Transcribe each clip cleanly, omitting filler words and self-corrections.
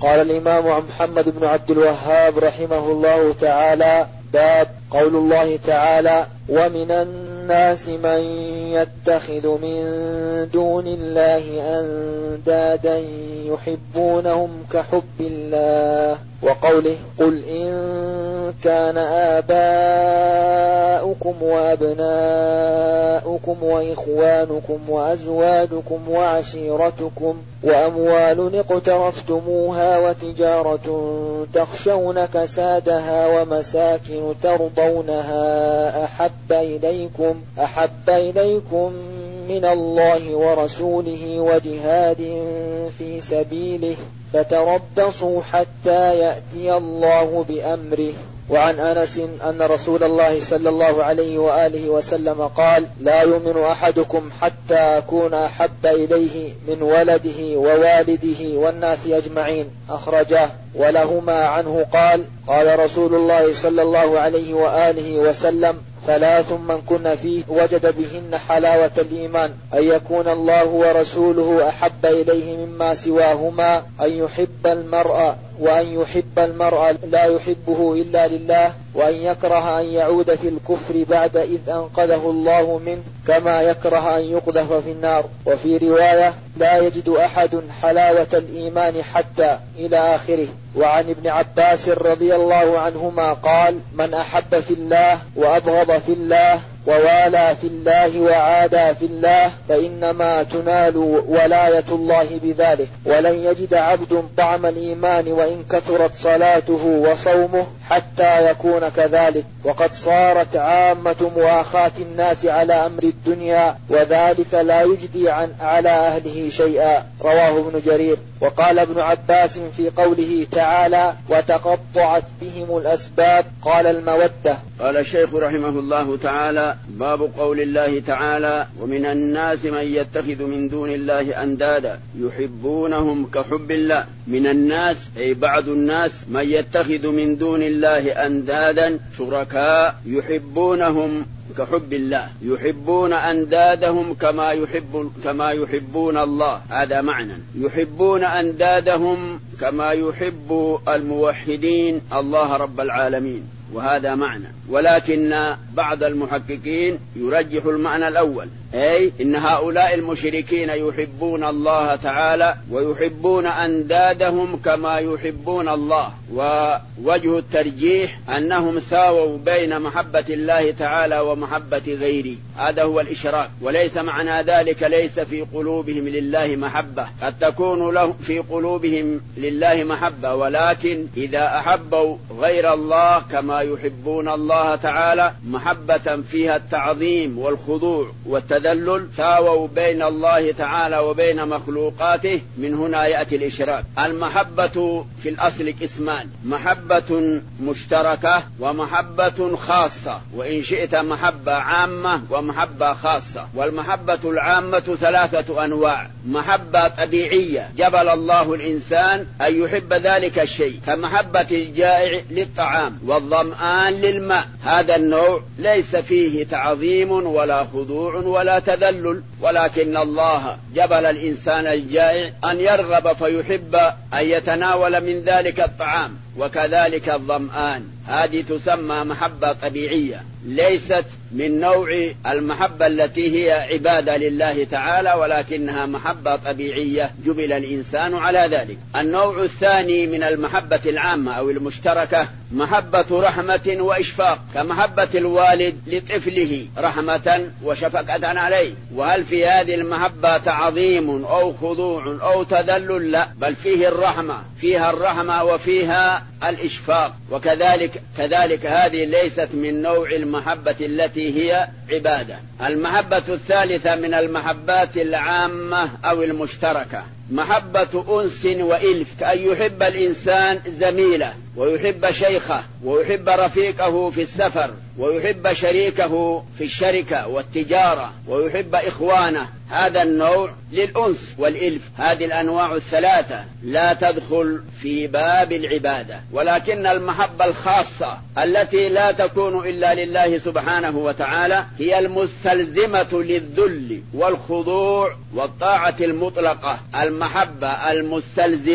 قال الإمام محمد بن عبد الوهاب رحمه الله تعالى: باب قول الله تعالى: ومن الناس من يتخذ من دون الله أندادا يحبونهم كحب الله، وقوله: قل إن كان آباؤكم وأبناؤكم وإخوانكم وأزواجكم وعشيرتكم وأموال اقترفتموها وتجارة تخشون كسادها ومساكن ترضونها أحب إليكم من الله ورسوله وجهاد في سبيله فتربصوا حتى يأتي الله بأمره. وعن أنس أن رسول الله صلى الله عليه وآله وسلم قال: لا يؤمن أحدكم حتى أكون أحب إليه من ولده ووالده والناس أجمعين، أخرجاه. ولهما عنه قال: قال رسول الله صلى الله عليه وآله وسلم: ثلاث من كن فيه وجد بهن حلاوة الإيمان: أن يكون الله ورسوله أحب إليه مما سواهما، وأن يحب المرء لا يحبه إلا لله، وأن يكره أن يعود في الكفر بعد إذ أنقذه الله منه، كما يكره أن يقذف في النار. وفي رواية: لا يجد أحد حلاوة الإيمان حتى، إلى آخره. وعن ابن عباس رضي الله عنهما قال: من أحب في الله وأبغض في الله ووالى في الله وعادى في الله فإنما تنال ولاية الله بذلك، ولن يجد عبد طعم الإيمان وإن كثرت صلاته وصومه حتى يكون كذلك. وقد صارت عامة مؤاخاة الناس على أمر الدنيا، وذلك لا يجدي على أهله شيئا. رواه ابن جرير. وقال ابن عباس في قوله تعالى: وتقطعت بهم الأسباب، قال: المودة. قال الشيخ رحمه الله تعالى: باب قول الله تعالى: ومن الناس من يتخذ من دون الله أندادا يحبونهم كحب الله. من الناس أي بعض الناس من يتخذ من دون الله أندادا شركاء يحبونهم كحب الله، يحبون أندادهم كما يحبون الله. هذا معنى يحبون أندادهم كما يحب الموحدين الله رب العالمين، وهذا معنى. ولكن بعض المحققين يرجح المعنى الأول، أي إن هؤلاء المشركين يحبون الله تعالى ويحبون أندادهم كما يحبون الله. ووجه الترجيح أنهم ساووا بين محبة الله تعالى ومحبة غيره، هذا هو الإشراك. وليس معنى ذلك ليس في قلوبهم لله محبة، قد تكون له في قلوبهم لله محبة، ولكن إذا أحبوا غير الله كما يحبون الله تعالى محبة فيها التعظيم والخضوع والتذلل، ساووا بين الله تعالى وبين مخلوقاته. من هنا يأتي الإشراك. المحبة في الأصل قسمان: محبة مشتركة ومحبة خاصة، وإن شئت محبة عامة ومحبة خاصة. والمحبة العامة ثلاثة أنواع: محبة طبيعية جبل الله الإنسان أن يحب ذلك الشيء، كمحبة الجائع للطعام والظمآن للماء. هذا النوع ليس فيه تعظيم ولا خضوع ولا تذلل، ولكن الله جبل الإنسان الجائع أن يرغب فيحب أن يتناول من ذلك الطعام، وكذلك الظمآن. هذه تسمى محبة طبيعية، ليست من نوع المحبة التي هي عبادة لله تعالى، ولكنها محبة طبيعية جبل الإنسان على ذلك. النوع الثاني من المحبة العامة أو المشتركة محبة رحمة وإشفاق، كمحبة الوالد لطفله رحمة وشفقة عليه. وهل في هذه المحبة تعظيم أو خضوع أو تذلل؟ لا، بل فيه الرحمة، فيها الرحمة وفيها الإشفاق. وكذلك هذه ليست من نوع المحبة التي هي عبادة. المحبة الثالثة من المحبات العامة أو المشتركة محبة أنس وإلف، كأن يحب الإنسان زميله ويحب شيخه ويحب رفيقه في السفر ويحب شريكه في الشركة والتجارة ويحب إخوانه. هذا النوع للأنس والإلف. هذه الأنواع الثلاثة لا تدخل في باب العبادة، ولكن المحبة الخاصة التي لا تكون إلا لله سبحانه وتعالى هي المستلزمة للذل والخضوع والطاعة المطلقة، المحبة المستلزمة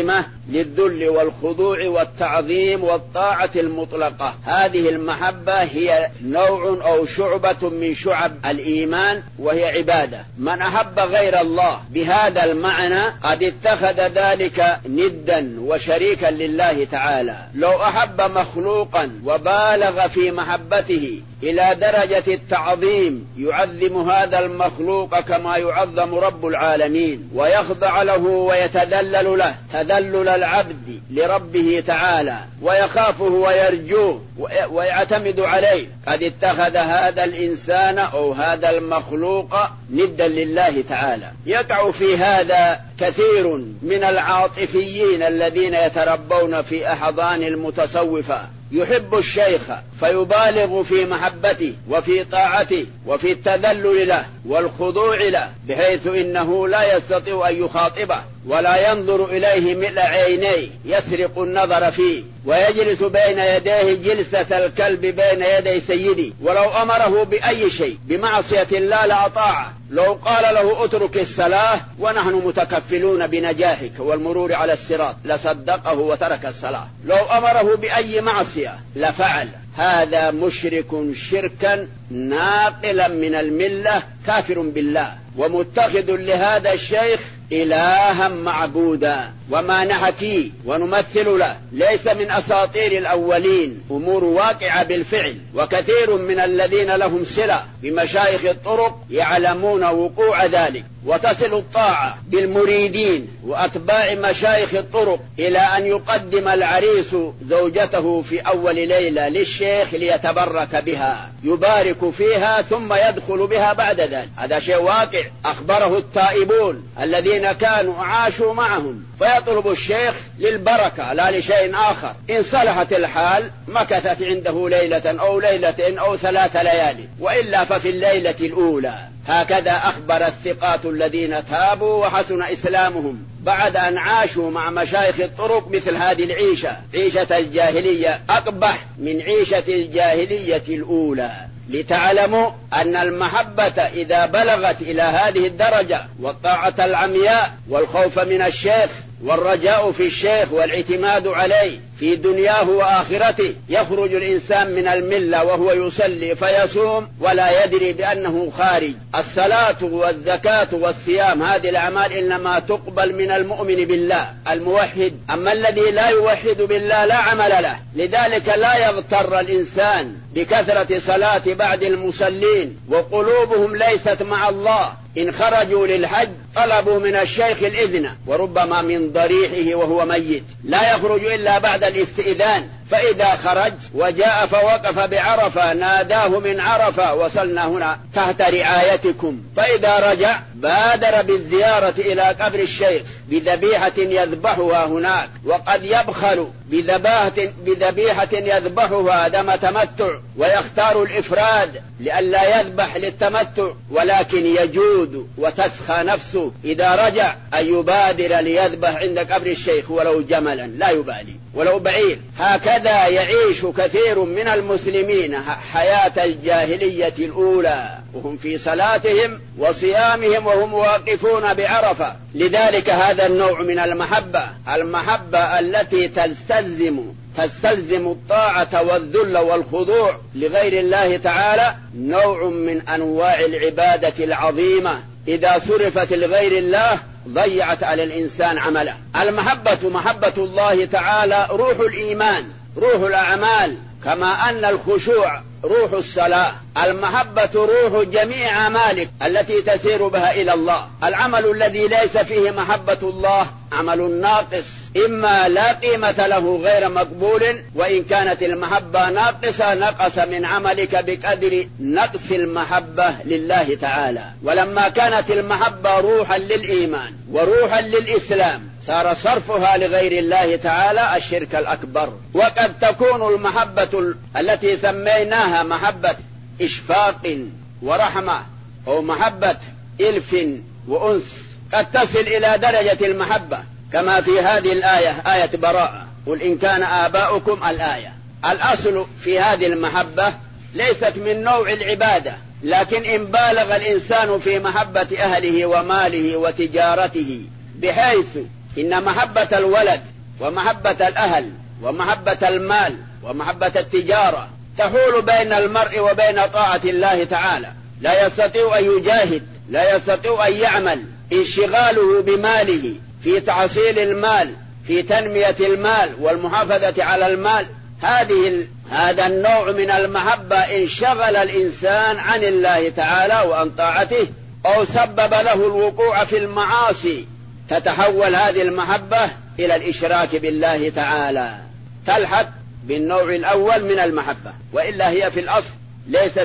للذل والخضوع والتعظيم والطاعة المطلقة. هذه المحبة هي نوع أو شعبة من شعب الإيمان، وهي عبادة. من أحب غير الله بهذا المعنى قد اتخذ ذلك ندا وشريكا لله تعالى. لو أحب مخلوقا وبالغ في محبته إلى درجة التعظيم يعظم هذا المخلوق كما يعظم رب العالمين، ويخضع له ويتذلل له تذلل العبد لربه تعالى، ويخافه ويرجوه ويعتمد عليه، قد اتخذ هذا الإنسان أو هذا المخلوق ندا لله تعالى. يقع في هذا كثير من العاطفيين الذين يتربون في أحضان المتصوفة. يحب الشيخ فيبالغ في محبته وفي طاعته وفي التذلل له والخضوع له، بحيث إنه لا يستطيع أن يخاطبه ولا ينظر إليه ملء عينيه، يسرق النظر فيه ويجلس بين يديه جلسة الكلب بين يدي سيدي. ولو أمره بأي شيء بمعصية الله لأطاعه. لو قال له اترك الصلاة ونحن متكفلون بنجاحك والمرور على الصراط لصدقه وترك الصلاة. لو أمره بأي معصية لفعل. هذا مشرك شركا ناقلا من الملة، كافر بالله ومتخذ لهذا الشيخ إلها معبودا. وما نحكي ونمثل له ليس من أساطير الأولين، أمور واقعة بالفعل. وكثير من الذين لهم صلة بمشايخ الطرق يعلمون وقوع ذلك. وتصل الطاعة بالمريدين وأتباع مشايخ الطرق إلى أن يقدم العريس زوجته في أول ليلة للشيخ ليتبرك بها، يبارك فيها ثم يدخل بها بعد ذلك. هذا شيء واقع أخبره التائبون الذين كانوا عاشوا معهم. فيطلب الشيخ للبركة لا لشيء آخر. إن صلحت الحال مكثت عنده ليلة أو ليلتين أو 3 ليالي، وإلا ففي الليلة الأولى. هكذا أخبر الثقات الذين تابوا وحسن إسلامهم بعد أن عاشوا مع مشايخ الطرق مثل هذه العيشة، عيشة الجاهلية أقبح من عيشة الجاهلية الأولى. لتعلموا أن المحبة إذا بلغت إلى هذه الدرجة، والطاعة العمياء والخوف من الشيخ والرجاء في الشيخ والاعتماد عليه في دنياه وآخرته، يخرج الإنسان من الملة وهو يصلي فيصوم ولا يدري بأنه خارج. الصلاة والزكاة والصيام هذه الأعمال إنما تقبل من المؤمن بالله الموحد. أما الذي لا يوحد بالله لا عمل له. لذلك لا يغتر الإنسان بكثرة صلاة بعض المصلين وقلوبهم ليست مع الله. إن خرجوا للحج طلبوا من الشيخ الإذن، وربما من ضريحه وهو ميت، لا يخرج إلا بعد الاستئذان. فإذا خرج وجاء فوقف بعرفة ناداه من عرفة وصلنا هنا تحت رعايتكم. فإذا رجع بادر بالزيارة إلى قبر الشيخ بذبيحة يذبحها هناك، وقد يبخل بذبيحة يذبحها دم تمتع ويختار الإفراد لئلا يذبح للتمتع، ولكن يجود وتسخى نفسه إذا رجع أن يبادر ليذبح عند قبر الشيخ ولو جملا لا يبالي ولو بعير. هكذا يعيش كثير من المسلمين حياة الجاهلية الأولى، وهم في صلاتهم وصيامهم وهم واقفون بعرفة. لذلك هذا النوع من المحبة التي تستلزم الطاعة والذل والخضوع لغير الله تعالى، نوع من أنواع العبادة العظيمة إذا صرفت لغير الله ضيعت على الإنسان عمله. محبة الله تعالى روح الإيمان، روح الأعمال، كما أن الخشوع روح الصلاة. المحبة روح جميع أعمالك التي تسير بها إلى الله. العمل الذي ليس فيه محبة الله عمل ناقص، إما لا قيمة له غير مقبول، وإن كانت المحبة ناقصة نقص من عملك بقدر نقص المحبة لله تعالى. ولما كانت المحبة روحا للإيمان وروحا للإسلام صار صرفها لغير الله تعالى الشرك الأكبر. وقد تكون المحبة التي سميناها محبة إشفاق ورحمة أو محبة إلف وأنس قد تصل إلى درجة المحبة، كما في هذه الآية آية براءة، قل إن كان آباؤكم الآية. الأصل في هذه المحبة ليست من نوع العبادة، لكن إن بالغ الإنسان في محبة أهله وماله وتجارته، بحيث إن محبة الولد ومحبة الأهل ومحبة المال ومحبة التجارة تحول بين المرء وبين طاعة الله تعالى. لا يستطيع أن يجاهد، لا يستطيع أن يعمل، انشغاله بماله في تحصيل المال، في تنمية المال والمحافظة على المال. هذا النوع من المحبة انشغل الإنسان عن الله تعالى وعن طاعته، أو سبب له الوقوع في المعاصي، تتحول هذه المحبة إلى الإشراك بالله تعالى، تلحق بالنوع الأول من المحبة، وإلا هي في الأصل ليست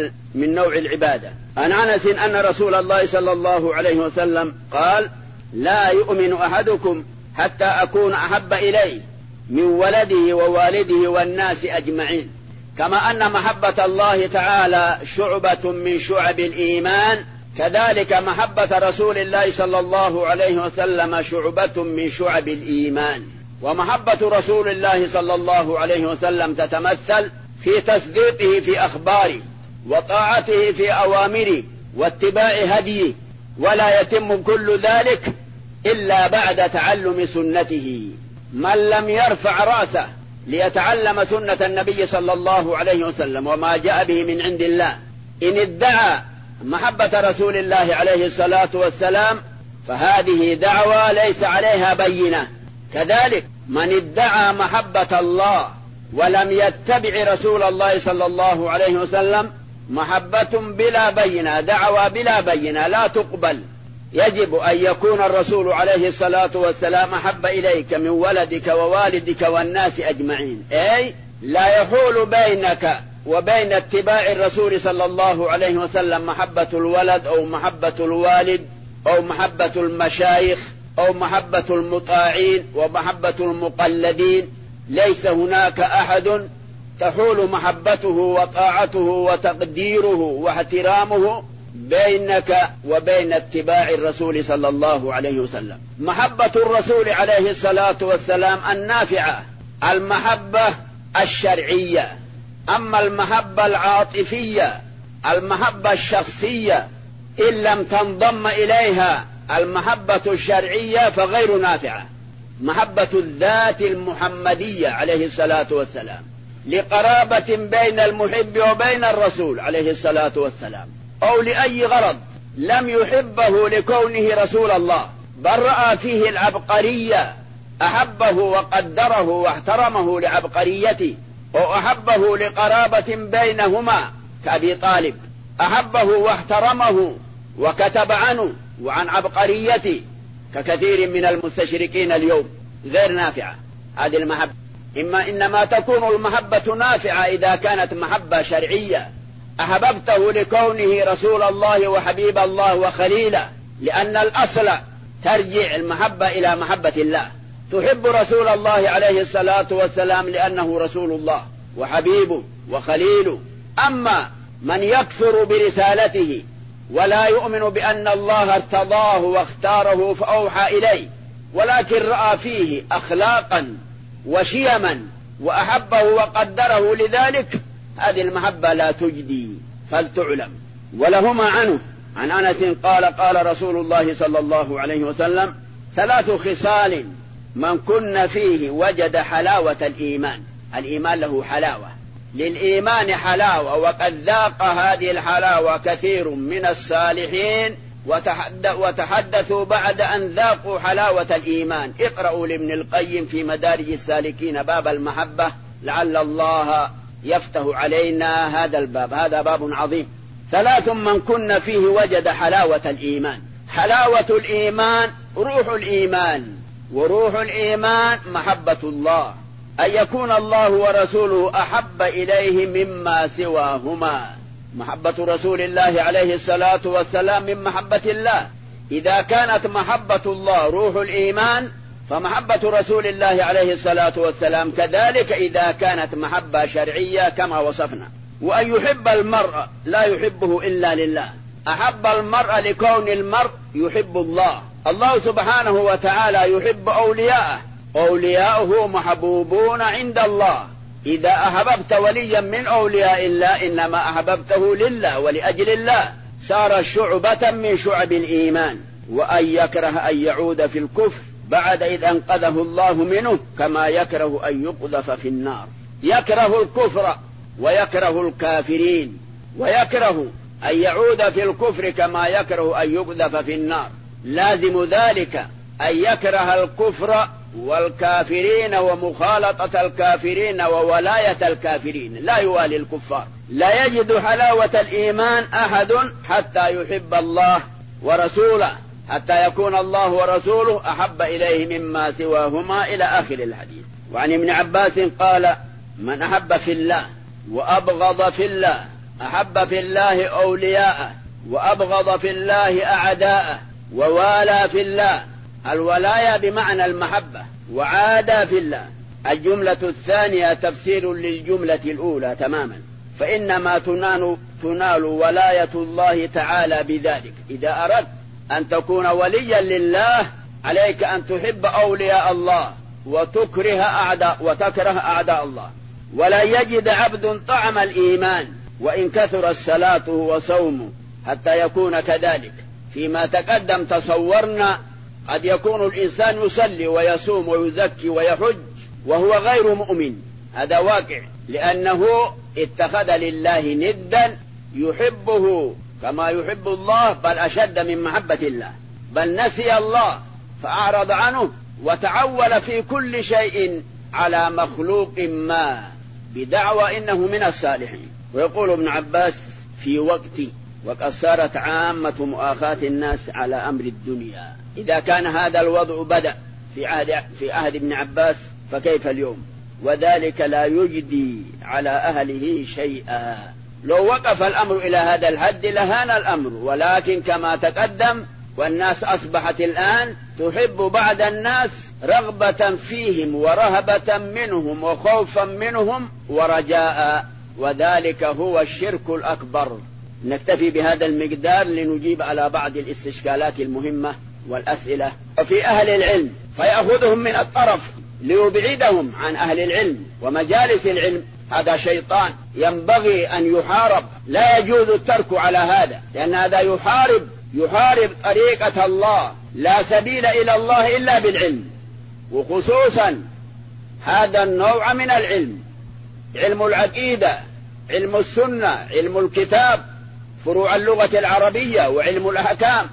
من نوع العبادة. عن أنس أن رسول الله صلى الله عليه وسلم قال: لا يؤمن أحدكم حتى أكون أحب إليه من ولده ووالده والناس أجمعين. كما أن محبة الله تعالى شعبة من شعب الإيمان، كذلك محبة رسول الله صلى الله عليه وسلم شعبة من شعب الإيمان. ومحبة رسول الله صلى الله عليه وسلم تتمثل في تصديقه في أخباره، وطاعته في أوامره، واتباع هديه، ولا يتم كل ذلك إلا بعد تعلم سنته. من لم يرفع رأسه ليتعلم سنة النبي صلى الله عليه وسلم وما جاء به من عند الله، إن ادعى محبة رسول الله عليه الصلاة والسلام فهذه دعوة ليس عليها بينة. كذلك من ادعى محبة الله ولم يتبع رسول الله صلى الله عليه وسلم محبة بلا بينة، دعوة بلا بينة لا تقبل. يجب أن يكون الرسول عليه الصلاة والسلام أحب إليك من ولدك ووالدك والناس أجمعين، أي لا يحول بينك وبين اتباع الرسول صلى الله عليه وسلم محبة الولد أو محبة الوالد أو محبة المشايخ أو محبة المطاعين ومحبة المقلدين. ليس هناك أحد تحول محبته وطاعته وتقديره واحترامه بينك وبين اتباع الرسول صلى الله عليه وسلم. محبة الرسول عليه الصلاة والسلام النافعة المحبة الشرعية. أما المحبة العاطفية المحبة الشخصية إن لم تنضم إليها المحبة الشرعية فغير نافعة. محبة الذات المحمدية عليه الصلاة والسلام لقرابة بين المحب وبين الرسول عليه الصلاة والسلام، أو لأي غرض، لم يحبه لكونه رسول الله بل رأى فيه العبقرية، أحبه وقدره واحترمه لعبقريته، أو أحبه لقرابة بينهما كأبي طالب، أحبه واحترمه وكتب عنه وعن عبقريته ككثير من المستشرقين اليوم. غير نافعة هذه المحبة. إنما تكون المحبة نافعة إذا كانت محبة شرعية، أحببته لكونه رسول الله وحبيب الله وخليله، لأن الأصل ترجع المحبة إلى محبة الله. تحب رسول الله عليه الصلاة والسلام لأنه رسول الله وحبيبه وخليله. أما من يكفر برسالته ولا يؤمن بأن الله ارتضاه واختاره فأوحى إليه، ولكن رأى فيه أخلاقا وشيما وأحبه وقدره لذلك، هذه المحبة لا تجدي فلتعلم. ولهما عنه عن أنس قال: قال رسول الله صلى الله عليه وسلم: 3 خصال من كن فيه وجد حلاوة الإيمان. الإيمان له حلاوة، للإيمان حلاوة، وقد ذاق هذه الحلاوة كثير من الصالحين وتحدثوا بعد أن ذاقوا حلاوة الإيمان. اقرأوا لابن القيم في مدارج السالكين باب المحبة، لعل الله يفتح علينا هذا الباب، هذا باب عظيم. 3 من كن فيه وجد حلاوة الإيمان. حلاوة الإيمان روح الإيمان، وروح الإيمان محبة الله، أن يكون الله ورسوله أحب إليه مما سواهما. محبة رسول الله عليه الصلاة والسلام من محبة الله. إذا كانت محبة الله روح الإيمان فمحبة رسول الله عليه الصلاة والسلام كذلك، إذا كانت محبة شرعية كما وصفنا. وأن يحب المرء لا يحبه إلا لله. أحب المرء لكون المرء يحب الله. الله سبحانه وتعالى يحب أولياءه، أولياؤه محبوبون عند الله. إذا أحببت وليا من أولياء الله إنما أحببته لله ولأجل الله، صار شعبة من شعب الإيمان. وأن يكره أن يعود في الكفر بعد إذ أنقذه الله منه كما يكره أن يقذف في النار. يكره الكفر ويكره الكافرين، ويكره أن يعود في الكفر كما يكره أن يقذف في النار. لازم ذلك أن يكره الكفر والكافرين ومخالطة الكافرين وولاية الكافرين، لا يوالي الكفار. لا يجد حلاوة الإيمان أحد حتى يحب الله ورسوله، حتى يكون الله ورسوله أحب إليه مما سواهما إلى آخر الحديث. وعن ابن عباس قال: من أحب في الله وأبغض في الله، أحب في الله أولياءه وأبغض في الله أعداءه، ووالى في الله. الولاية بمعنى المحبة، وعادى في الله. الجملة الثانية تفسير للجملة الأولى تماما، فإنما تنال ولاية الله تعالى بذلك. إذا أردت أن تكون وليا لله عليك أن تحب أولياء الله وتكره أعداء الله. ولا يجد عبد طعم الإيمان وإن كثر الصلاة وصومه حتى يكون كذلك. فيما تقدم تصورنا قد يكون الإنسان يصلي ويصوم ويزكي ويحج وهو غير مؤمن، هذا واقع، لأنه اتخذ لله ندا يحبه كما يحب الله، بل أشد من محبة الله، بل نسي الله فأعرض عنه وتعول في كل شيء على مخلوق ما بدعوى إنه من الصالحين. ويقول ابن عباس: في وقد صارت عامة مؤاخاة الناس على أمر الدنيا. إذا كان هذا الوضع بدأ في عهد ابن عباس فكيف اليوم؟ وذلك لا يجدي على أهله شيئا. لو وقف الأمر إلى هذا الحد لهان الأمر، ولكن كما تقدم والناس أصبحت الآن تحب بعض الناس رغبة فيهم ورهبة منهم وخوفا منهم ورجاء، وذلك هو الشرك الأكبر. نكتفي بهذا المقدار لنجيب على بعض الاستشكالات المهمة والأسئلة. وفي أهل العلم فيأخذهم من الطرف ليبعدهم عن أهل العلم ومجالس العلم، هذا شيطان ينبغي أن يحارب، لا يجوز الترك على هذا، لأن هذا يحارب طريقة الله، لا سبيل إلى الله إلا بالعلم. وخصوصا هذا النوع من العلم، علم العقيدة، علم السنة، علم الكتاب، فروع اللغة العربية، وعلم الأحكام،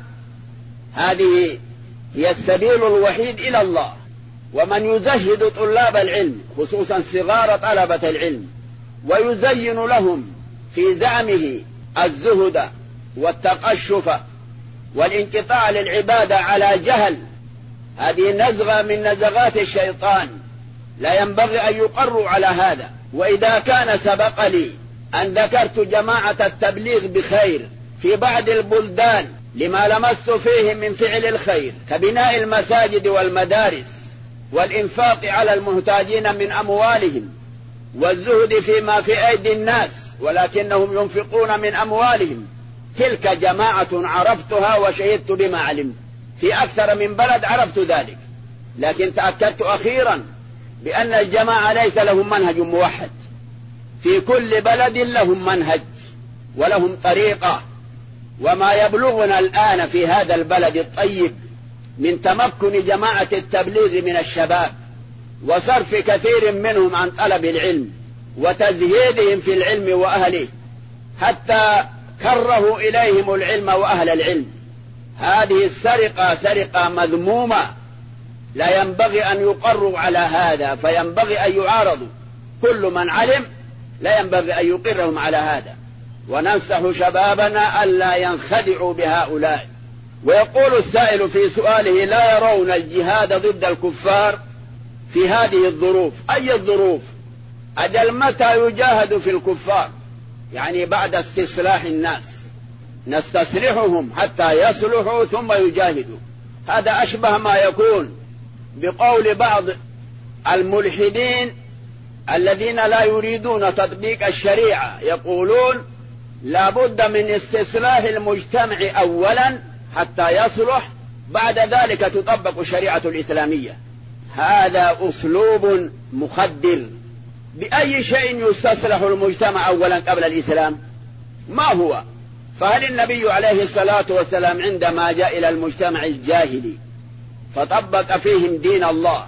هذه هي السبيل الوحيد إلى الله. ومن يزهد طلاب العلم خصوصا صغار طلبة العلم ويزين لهم في زعمه الزهد والتقشف والانقطاع للعبادة على جهل، هذه نزغة من نزغات الشيطان، لا ينبغي أن يقروا على هذا. وإذا كان سبق لي أن ذكرت جماعة التبليغ بخير في بعض البلدان لما لمست فيهم من فعل الخير كبناء المساجد والمدارس والإنفاق على المحتاجين من أموالهم والزهد فيما في أيدي الناس، ولكنهم ينفقون من أموالهم، تلك جماعة عرفتها وشهدت بما علمت. في أكثر من بلد عرفت ذلك، لكن تأكدت أخيرا بأن الجماعة ليس لهم منهج موحد، في كل بلد لهم منهج ولهم طريقة. وما يبلغنا الآن في هذا البلد الطيب من تمكن جماعة التبليغ من الشباب وصرف كثير منهم عن طلب العلم وتزهيدهم في العلم وأهله حتى كرهوا إليهم العلم وأهل العلم، هذه السرقة سرقة مذمومة، لا ينبغي أن يقروا على هذا، فينبغي أن يعارضوا. كل من علم لا ينبغي أن يقرهم على هذا، وننصح شبابنا ألا ينخدعوا بهؤلاء. ويقول السائل في سؤاله: لا يرون الجهاد ضد الكفار في هذه الظروف؟ أي الظروف؟ أجل متى يجاهد في الكفار؟ يعني بعد استصلاح الناس، نستصلحهم حتى يصلحوا ثم يجاهدوا. هذا أشبه ما يكون بقول بعض الملحدين الذين لا يريدون تطبيق الشريعة، يقولون لا بد من استصلاح المجتمع أولا حتى يصلح، بعد ذلك تطبق الشريعة الإسلامية. هذا أسلوب مخدر. بأي شيء يستصلح المجتمع أولا قبل الإسلام؟ ما هو؟ فهل النبي عليه الصلاة والسلام عندما جاء إلى المجتمع الجاهلي فطبق فيهم دين الله،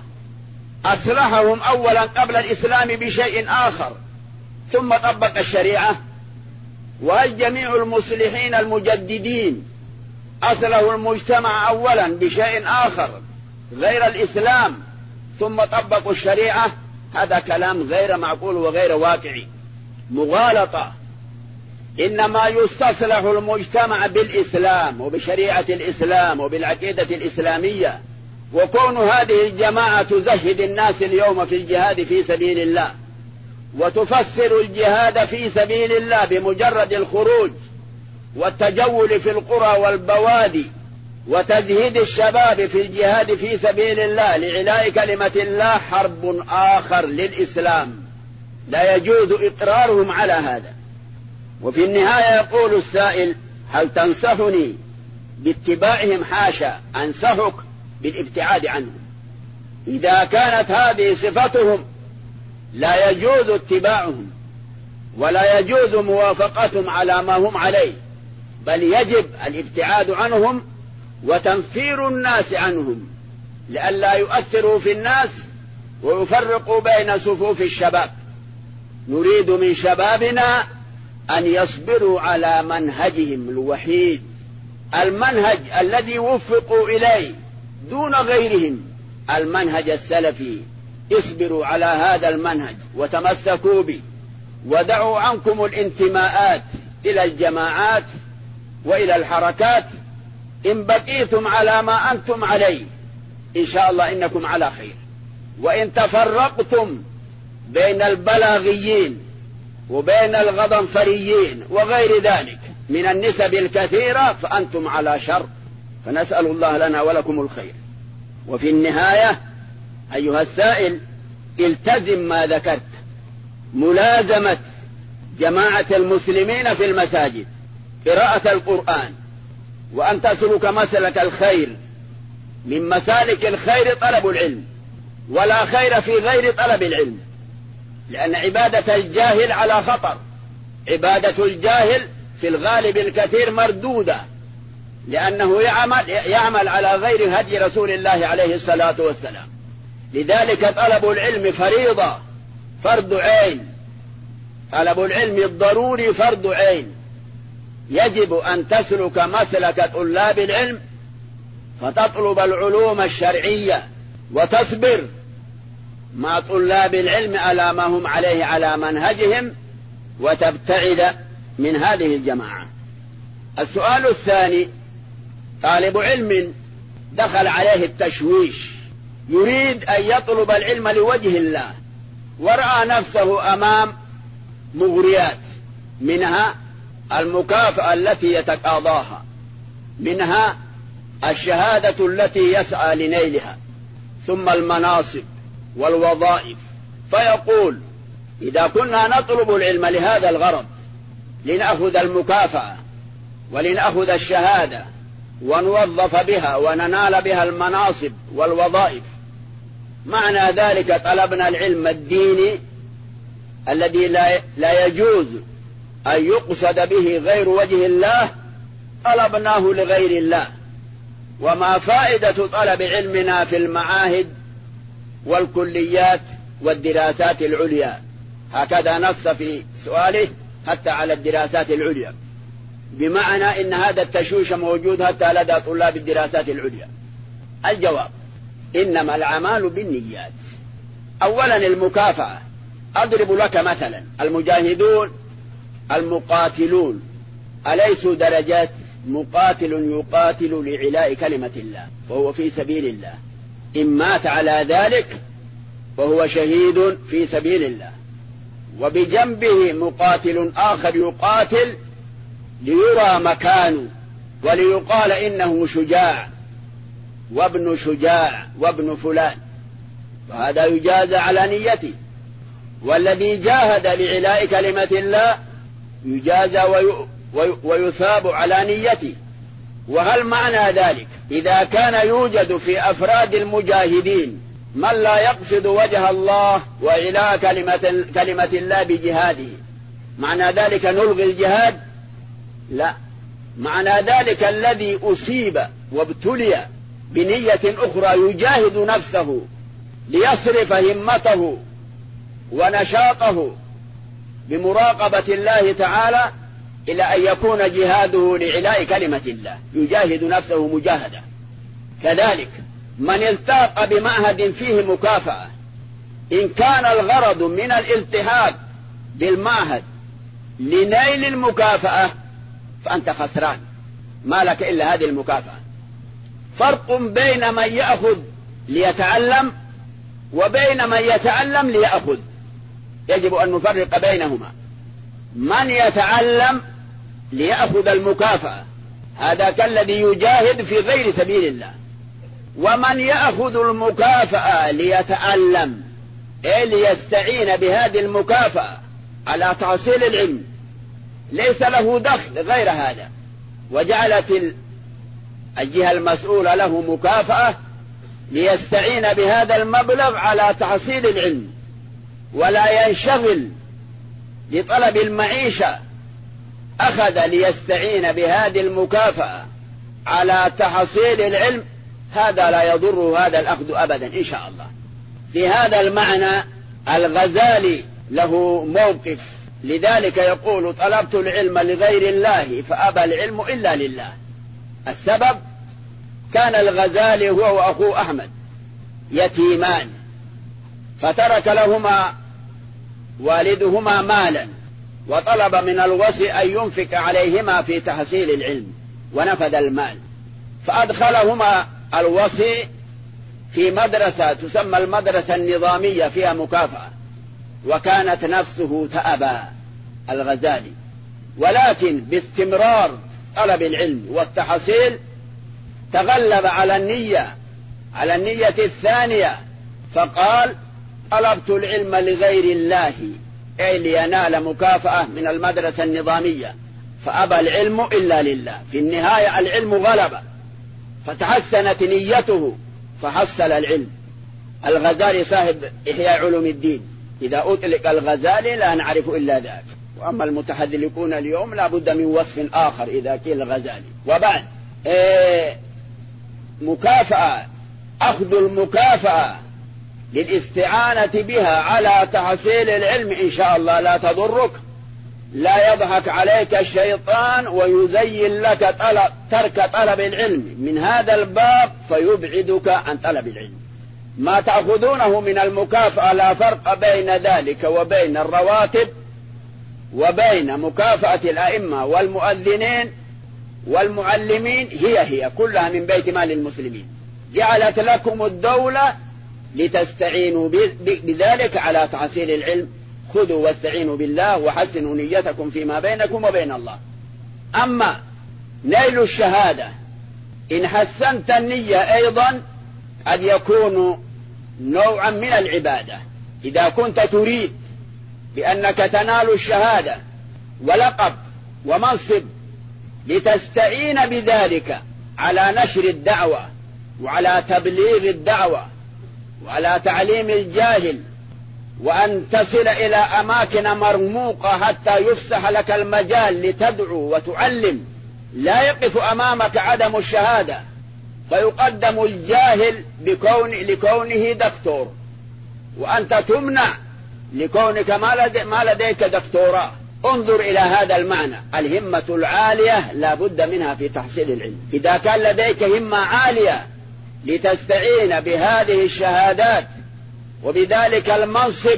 أصلحهم أولا قبل الإسلام بشيء آخر ثم طبق الشريعة. وهل جميع المصلحين المجددين أصلحوا المجتمع أولا بشيء آخر غير الإسلام ثم طبقوا الشريعة؟ هذا كلام غير معقول وغير واقعي، مغالطة. إنما يستصلح المجتمع بالإسلام وبشريعة الإسلام وبالعقيدة الإسلامية. وكون هذه الجماعة تزهد الناس اليوم في الجهاد في سبيل الله وتفسر الجهاد في سبيل الله بمجرد الخروج والتجول في القرى والبوادي وتزهيد الشباب في الجهاد في سبيل الله لعلاء كلمة الله، حرب آخر للإسلام لا يجوز إقرارهم على هذا. وفي النهاية يقول السائل: هل تنصحني باتباعهم؟ حاشا، أنصحك بالابتعاد عنهم. إذا كانت هذه صفتهم لا يجوز اتباعهم ولا يجوز موافقتهم على ما هم عليه، بل يجب الابتعاد عنهم وتنفير الناس عنهم لئلا يؤثروا في الناس ويفرقوا بين صفوف الشباب. نريد من شبابنا أن يصبروا على منهجهم الوحيد، المنهج الذي وفقوا إليه دون غيرهم، المنهج السلفي. اصبروا على هذا المنهج وتمسكوا به، ودعوا عنكم الانتماءات إلى الجماعات وإلى الحركات. إن بقيتم على ما أنتم عليه إن شاء الله إنكم على خير، وإن تفرقتم بين البلاغيين وبين الغضنفريين وغير ذلك من النسب الكثيرة فأنتم على شر، فنسأل الله لنا ولكم الخير. وفي النهاية أيها السائل، التزم ما ذكرت، ملازمة جماعة المسلمين في المساجد، قراءة القرآن، وأن تسلك مسلك الخير. من مسالك الخير طلب العلم، ولا خير في غير طلب العلم، لأن عبادة الجاهل على خطر. عبادة الجاهل في الغالب الكثير مردودة، لأنه يعمل على غير هدي رسول الله عليه الصلاة والسلام. لذلك طلب العلم فريضة، فرض عين. طلب العلم الضروري فرض عين. يجب أن تسلك مسلك طلاب العلم، فتطلب العلوم الشرعية وتصبر مع طلاب العلم على ما هم عليه على منهجهم، وتبتعد من هذه الجماعة. السؤال الثاني: طالب علم دخل عليه التشويش، يريد أن يطلب العلم لوجه الله، ورأى نفسه أمام مغريات، منها المكافأة التي يتقاضاها، منها الشهادة التي يسعى لنيلها، ثم المناصب والوظائف. فيقول: إذا كنا نطلب العلم لهذا الغرض، لنأخذ المكافأة ولنأخذ الشهادة ونوظف بها وننال بها المناصب والوظائف، معنى ذلك طلبنا العلم الديني الذي لا يجوز أن يقصد به غير وجه الله، طلبناه لغير الله. وما فائدة طلب علمنا في المعاهد والكليات والدراسات العليا؟ هكذا نص في سؤاله حتى على الدراسات العليا، بمعنى إن هذا التشويش موجود حتى لدى طلاب الدراسات العليا. الجواب: إنما الأعمال بالنيات. أولا المكافأة. أضرب لك مثلا: المجاهدون المقاتلون أليسوا درجات؟ مقاتل يقاتل لعلاء كلمة الله وهو في سبيل الله، إن مات على ذلك فهو شهيد في سبيل الله. وبجنبه مقاتل آخر يقاتل ليرى مكانه وليقال إنه شجاع وابن شجاع وابن فلان، وهذا يجازى على نيته. والذي جاهد لعلاء كلمة الله يجازى ويثاب على نيته. وهل معنى ذلك إذا كان يوجد في أفراد المجاهدين من لا يقصد وجه الله وعلاء كلمة الله بجهاده، معنى ذلك نلغي الجهاد؟ لا، معنى ذلك الذي أصيب وابتلي بنية أخرى يجاهد نفسه ليصرف همته ونشاطه بمراقبة الله تعالى إلى أن يكون جهاده لعلاء كلمة الله، يجاهد نفسه مجاهدة. كذلك من التاق بمعهد فيه مكافأة، إن كان الغرض من الالتحاق بالمعهد لنيل المكافأة فأنت خسران، ما لك إلا هذه المكافأة. فرق بين من يأخذ ليتعلم وبين من يتعلم ليأخذ، يجب أن نفرق بينهما. من يتعلم ليأخذ المكافأة هذا كالذي يجاهد في غير سبيل الله، ومن يأخذ المكافأة ليتعلم أي ليستعين بهذه المكافأة على تحصيل العلم ليس له دخل غير هذا، وجعلت الجهة المسؤولة له مكافأة ليستعين بهذا المبلغ على تحصيل العلم ولا ينشغل لطلب المعيشة، أخذ ليستعين بهذه المكافأة على تحصيل العلم، هذا لا يضره هذا الأخذ أبدا إن شاء الله. في هذا المعنى الغزالي له موقف، لذلك يقول: طلبت العلم لغير الله فأبى العلم إلا لله. السبب كان الغزالي هو وأخوه أحمد يتيمان، فترك لهما والدهما مالا، وطلب من الوصي أن ينفق عليهما في تحصيل العلم، ونفذ المال، فأدخلهما الوصي في مدرسة تسمى المدرسة النظامية فيها مكافأة، وكانت نفسه تأبى الغزالي، ولكن باستمرار طلب العلم والتحصيل تغلب على النية الثانية، فقال: طلبت العلم لغير الله أي لينال مكافأة من المدرسة النظامية، فأبى العلم إلا لله. في النهاية العلم غلب، فتحسنت نيته فحصل العلم. الغزالي صاحب إحياء علوم الدين، إذا أطلق الغزالي لا نعرف إلا ذاك، وأما المتحدثون اليوم لا بد من وصف آخر إذا قيل الغزالي. وبعد مكافأة، أخذ المكافأة للاستعانة بها على تحصيل العلم إن شاء الله لا تضرك، لا يضحك عليك الشيطان ويزين لك ترك طلب العلم من هذا الباب فيبعدك عن طلب العلم. ما تأخذونه من المكافأة لا فرق بين ذلك وبين الرواتب وبين مكافأة الأئمة والمؤذنين والمعلمين، هي كلها من بيت مال المسلمين، جعلت لكم الدولة لتستعينوا بذلك على تحصيل العلم. خذوا واستعينوا بالله وحسنوا نيتكم فيما بينكم وبين الله. أما نيل الشهادة إن حسنت النية أيضا قد يكون نوعا من العبادة، إذا كنت تريد بأنك تنال الشهادة ولقب ومنصب لتستعين بذلك على نشر الدعوة وعلى تبليغ الدعوة وعلى تعليم الجاهل، وأن تصل إلى أماكن مرموقة حتى يفسح لك المجال لتدعو وتعلم، لا يقف أمامك عدم الشهادة فيقدم الجاهل لكونه دكتور، وأنت تمنع لكونك ما لديك دكتوراه. انظر إلى هذا المعنى، الهمة العالية لا بد منها في تحصيل العلم. إذا كان لديك همة عالية لتستعين بهذه الشهادات وبذلك المنصب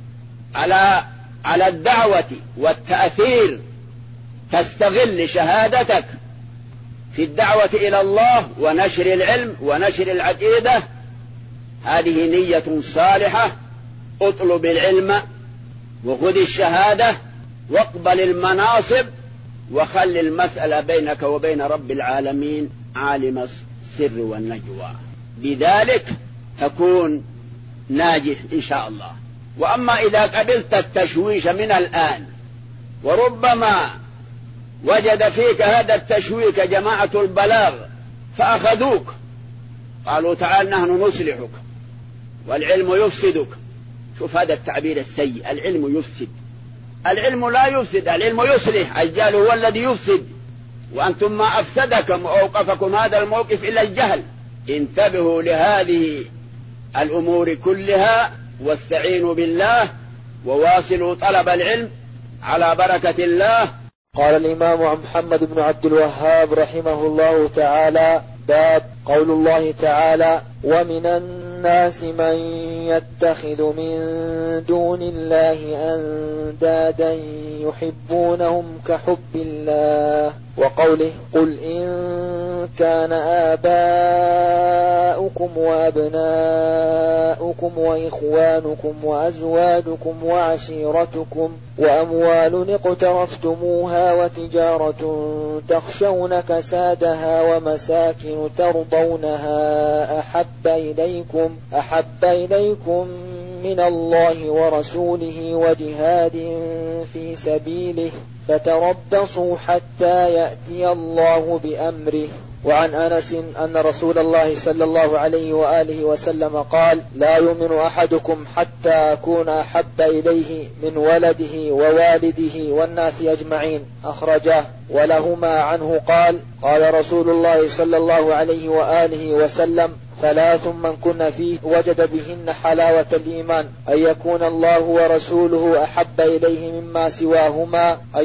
على الدعوة والتأثير، تستغل شهادتك في الدعوة إلى الله ونشر العلم ونشر العقيدة، هذه نية صالحة. اطلب العلم وخذ الشهادة واقبل المناصب، وخل المسألة بينك وبين رب العالمين عالم السر والنجوى، بذلك تكون ناجح إن شاء الله. وأما إذا قبلت التشويش من الآن وربما وجد فيك هذا التشويك جماعة البلاغ فأخذوك قالوا تعال نحن نصلحك والعلم يفسدك، شوف هذا التعبير السيء، العلم يفسد. العلم لا يفسد، العلم يصلح، الجهل هو الذي يفسد، وأنتم ما أفسدكم وأوقفكم هذا الموقف إلا الجهل. انتبهوا لهذه الأمور كلها واستعينوا بالله وواصلوا طلب العلم على بركة الله. قال الإمام محمد بن عبد الوهاب رحمه الله تعالى: باب قول الله تعالى: ومن الناس من يتخذ من دون الله أندادا يحبونهم كحب الله، وقوله: قل إن كان آباؤكم وأبناؤكم وإخوانكم وأزواجكم وعشيرتكم وأموال اقترفتموها وتجارة تخشون كسادها ومساكن ترضونها أحب إليكم من الله ورسوله وجهاد في سبيله فتربصوا حتى يأتي الله بأمره. وعن أنس أن رسول الله صلى الله عليه وآله وسلم قال: لا يؤمن أحدكم حتى أكون أحب إليه من ولده ووالده والناس أجمعين، أخرجاه. ولهما عنه قال: قال رسول الله صلى الله عليه وآله وسلم: ثلاث من كن فيه وجد بهن حلاوة الإيمان: أن يكون الله ورسوله أحب إليه مما سواهما، وأن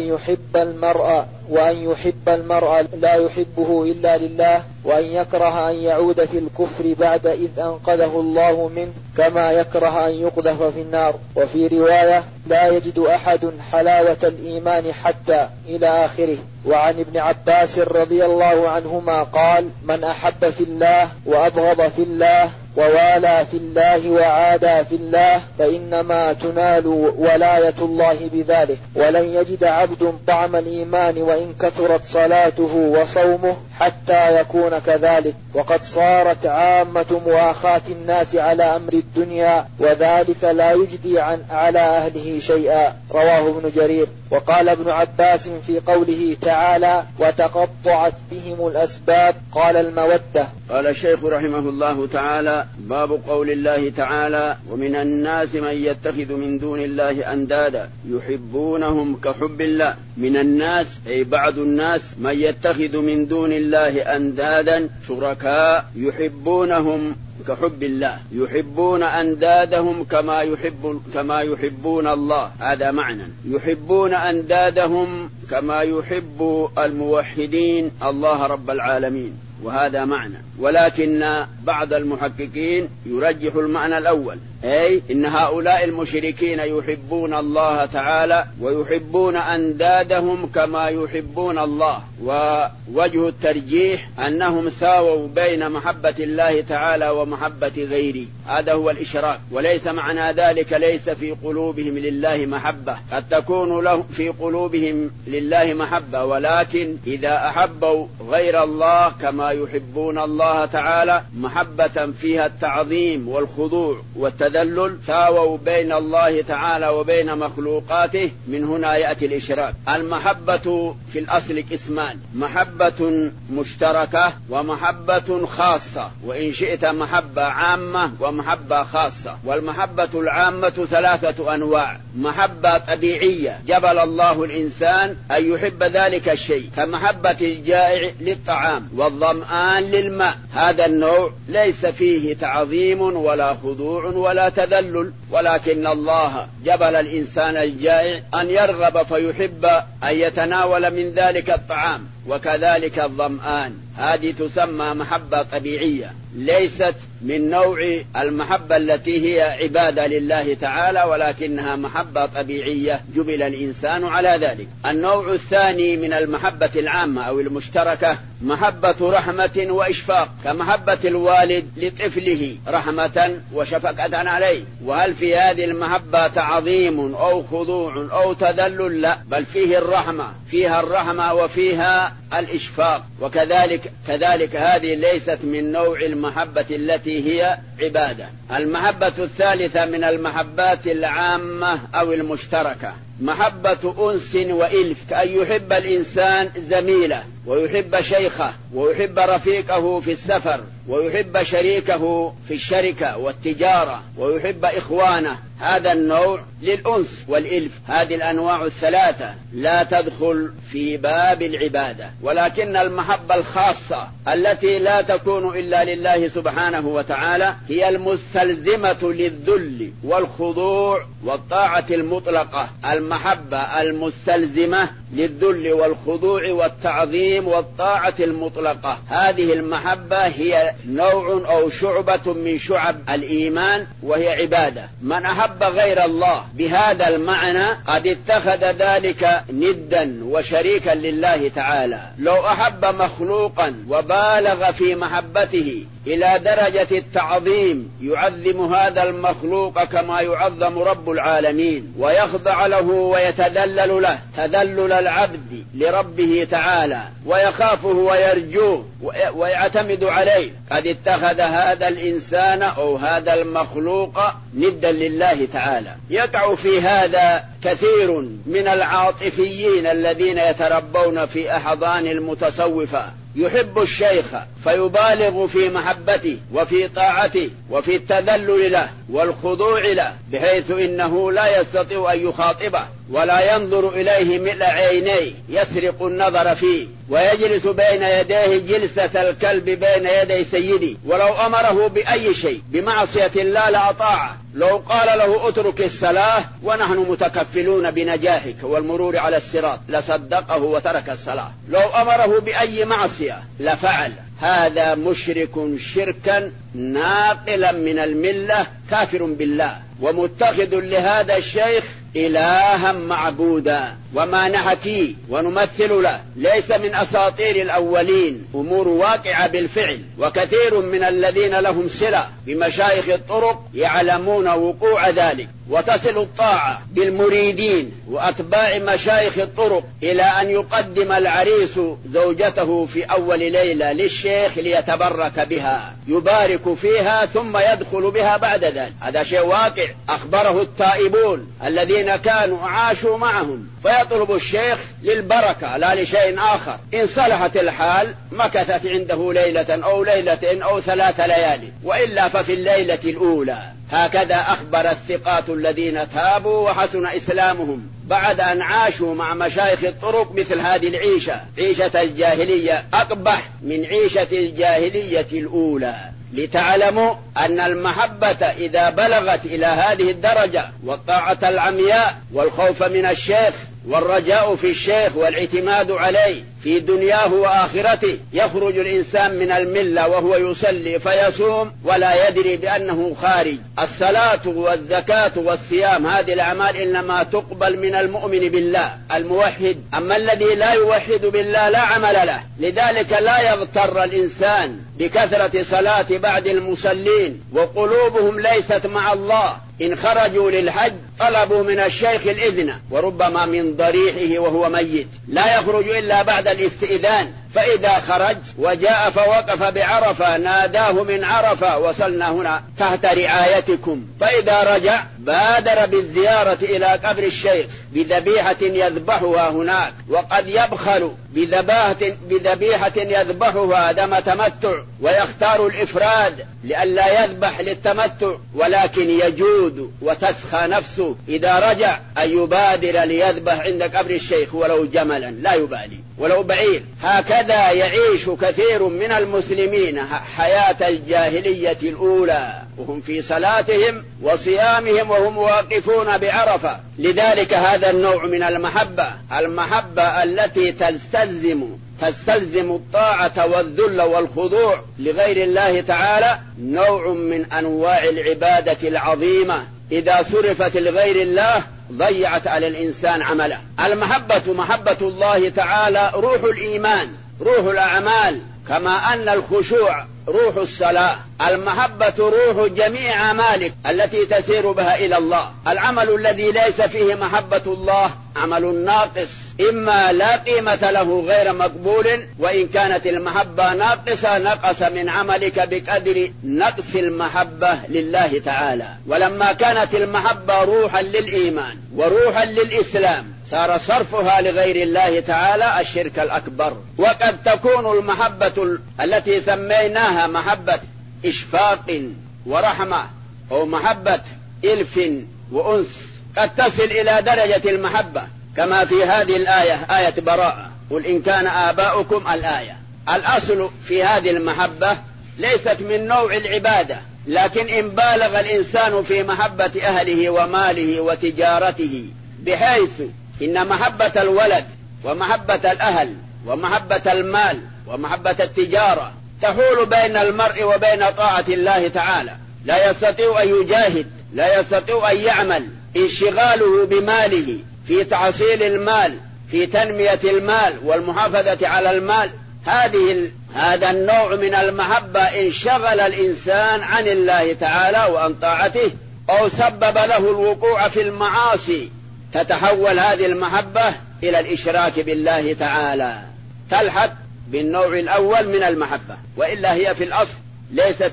يحب المرء لا يحبه إلا لله، وأن يكره أن يعود في الكفر بعد إذ أنقذه الله منه، كما يكره أن يقذف في النار. وفي رواية: لا يجد أحد حلاوة الإيمان حتى إلى آخره. وعن ابن عباس رضي الله عنهما قال: من أحب في الله وأبغض في الله ووالى في الله وعادى في الله فإنما تنال ولاية الله بذلك، ولن يجد عبد طعم الإيمان وإن كثرت صلاته وصومه حتى يكون كذلك. وقد صارت عامة مؤاخاة الناس على أمر الدنيا، وذلك لا يجدي على أهله شيئا. رواه ابن جرير. وقال ابن عباس في قوله تعالى: وتقطعت بهم الأسباب، قال: المودة. قال الشيخ رحمه الله تعالى: باب قول الله تعالى: ومن الناس من يتخذ من دون الله أندادا يحبونهم كحب الله. من الناس أي بعض الناس من يتخذ من دون الله أندادا شركاء يحبونهم كحب الله، يحبون أندادهم كما يحبون الله. هذا معنى يحبون أندادهم كما يحب الموحدين الله رب العالمين، وهذا معنى. ولكن بعض المحققين يرجح المعنى الأول، أي إن هؤلاء المشركين يحبون الله تعالى ويحبون أندادهم كما يحبون الله. ووجه الترجيح أنهم ساووا بين محبة الله تعالى ومحبة غيره، هذا هو الإشراك. وليس معنى ذلك ليس في قلوبهم لله محبة، قد تكون له في قلوبهم لله محبة، ولكن إذا أحبوا غير الله كما يحبون الله تعالى محبة فيها التعظيم والخضوع والتذلل، ساووا بين الله تعالى وبين مخلوقاته. من هنا يأتي الإشراك. المحبة في الأصل قسمان: محبة مشتركة ومحبة خاصة، وإن شئت محبة عامة ومحبة خاصة. والمحبة العامة ثلاثة أنواع: محبة طبيعية جبل الله الإنسان أن يحب ذلك الشيء، كمحبة الجائع للطعام والظمآن للماء. هذا النوع ليس فيه تعظيم ولا خضوع ولا تذلل، ولكن الله جبل الإنسان الجائع أن يرغب فيحب أن يتناول من ذلك الطعام، وكذلك الظمآن. هذه تسمى محبة طبيعية، ليست من نوع المحبة التي هي عبادة لله تعالى، ولكنها محبة طبيعية جبل الإنسان على ذلك. النوع الثاني من المحبة العامة أو المشتركة محبة رحمة وإشفاق، كمحبة الوالد لطفله رحمة وشفقة عليه. وهل في هذه المحبة تعظيم أو خضوع أو تذلل؟ لا، بل فيه الرحمة، فيها الرحمة وفيها الإشفاق. وكذلك هذه ليست من نوع المحبة التي هي عبادة. المحبة الثالثة من المحبات العامة أو المشتركة محبة أنس وإلف، كأن يحب الإنسان زميله ويحب شيخه ويحب رفيقه في السفر ويحب شريكه في الشركة والتجارة ويحب إخوانه. هذا النوع للأنس والإلف. هذه الأنواع الثلاثة لا تدخل في باب العبادة، ولكن المحبة الخاصة التي لا تكون إلا لله سبحانه وتعالى هي المستلزمة للذل والخضوع والطاعة المطلقة. المحبة المستلزمة للذل والخضوع والتعظيم والطاعة المطلقة، هذه المحبة هي نوع أو شعبة من شعب الإيمان وهي عبادة. من أحب غير الله بهذا المعنى قد اتخذ ذلك ندا وشريكا لله تعالى. لو أحب مخلوقا وبالغ في محبته إلى درجة التعظيم يعظم هذا المخلوق كما يعظم رب العالمين ويخضع له ويتذلل له تذلل العبد لربه تعالى ويخافه ويرجوه ويعتمد عليه، قد اتخذ هذا الإنسان أو هذا المخلوق ندا لله تعالى. يقع في هذا كثير من العاطفيين الذين يتربون في أحضان المتصوفة، يحب الشيخ فيبالغ في محبته وفي طاعته وفي التذلل له والخضوع له، بحيث إنه لا يستطيع أن يخاطبه ولا ينظر إليه ملء عينيه، يسرق النظر فيه ويجلس بين يديه جلسة الكلب بين يدي سيدي، ولو أمره بأي شيء بمعصية الله لأطاعه. لو قال له اترك الصلاة ونحن متكفلون بنجاحك والمرور على الصراط لصدقه وترك الصلاة. لو أمره بأي معصية لفعل. هذا مشرك شركا ناقلا من الملة، كافر بالله ومتخذ لهذا الشيخ إلها معبودا. وما نحكي ونمثل له ليس من أساطير الأولين، أمور واقعة بالفعل، وكثير من الذين لهم صلة بمشايخ الطرق يعلمون وقوع ذلك. وتصل الطاعة بالمريدين وأتباع مشايخ الطرق إلى أن يقدم العريس زوجته في أول ليلة للشيخ ليتبرك بها، يبارك فيها ثم يدخل بها بعد ذلك. هذا شيء واقع أخبره التائبون الذين كانوا عاشوا معهم، فيطلب الشيخ للبركة لا لشيء آخر. إن صلحت الحال مكثت عنده ليلة أو ليلتين أو 3 ليالي، وإلا ففي الليلة الأولى. هكذا أخبر الثقات الذين تابوا وحسن إسلامهم بعد أن عاشوا مع مشايخ الطرق مثل هذه العيشة، عيشة الجاهلية أقبح من عيشة الجاهلية الأولى. لتعلموا أن المحبة إذا بلغت إلى هذه الدرجة والطاعة العمياء والخوف من الشيخ والرجاء في الشيخ والاعتماد عليه في دنياه وآخرته، يخرج الإنسان من الملة وهو يصلي فيصوم ولا يدري بأنه خارج. الصلاة والزكاة والصيام هذه الأعمال إنما تقبل من المؤمن بالله الموحد، أما الذي لا يوحد بالله لا عمل له. لذلك لا يغتر الإنسان بكثرة صلاة بعض المصلين وقلوبهم ليست مع الله. إن خرجوا للحج طلبوا من الشيخ الإذن، وربما من ضريحه وهو ميت لا يخرج إلا بعد الاستئذان. فإذا خرج وجاء فوقف بعرفة ناداه من عرفة وصلنا هنا تحت رعايتكم. فإذا رجع بادر بالزيارة إلى قبر الشيخ بذبيحة يذبحها هناك، وقد يبخل بذبيحة يذبحها دم تمتع ويختار الإفراد لئلا يذبح للتمتع، ولكن يجود وتسخى نفسه إذا رجع أن يبادر ليذبح عند قبر الشيخ ولو جملا لا يبالي ولو بعير. هكذا يعيش كثير من المسلمين حياة الجاهلية الأولى وهم في صلاتهم وصيامهم وهم واقفون بعرفة. لذلك هذا النوع من المحبة التي تستلزم الطاعة والذل والخضوع لغير الله تعالى، نوع من أنواع العبادة العظيمة إذا صرفت لغير الله ضيعت على الإنسان عمله. محبة الله تعالى روح الإيمان، روح الأعمال، كما أن الخشوع روح الصلاة. المحبة روح جميع أعمالك التي تسير بها إلى الله. العمل الذي ليس فيه محبة الله عمل ناقص إما لا قيمة له غير مقبول، وإن كانت المحبة ناقصة نقص من عملك بقدر نقص المحبة لله تعالى. ولما كانت المحبة روحا للإيمان وروحا للإسلام صار صرفها لغير الله تعالى الشرك الأكبر. وقد تكون المحبة التي سميناها محبة إشفاق ورحمة أو محبة إلف وأنس قد تصل إلى درجة المحبة، كما في هذه الآية آية براءة، قل إن كان آباؤكم الآية. الأصل في هذه المحبة ليست من نوع العبادة، لكن إن بالغ الإنسان في محبة أهله وماله وتجارته، بحيث إن محبة الولد ومحبة الأهل ومحبة المال ومحبة التجارة تحول بين المرء وبين طاعة الله تعالى، لا يستطيع أن يجاهد، لا يستطيع أن يعمل، انشغاله بماله في تحصيل المال، في تنمية المال والمحافظة على المال، هذا النوع من المحبة انشغل الإنسان عن الله تعالى وعن طاعته، أو سبب له الوقوع في المعاصي، تتحول هذه المحبة إلى الإشراك بالله تعالى، تلحق بالنوع الأول من المحبة، وإلا هي في الأصل ليست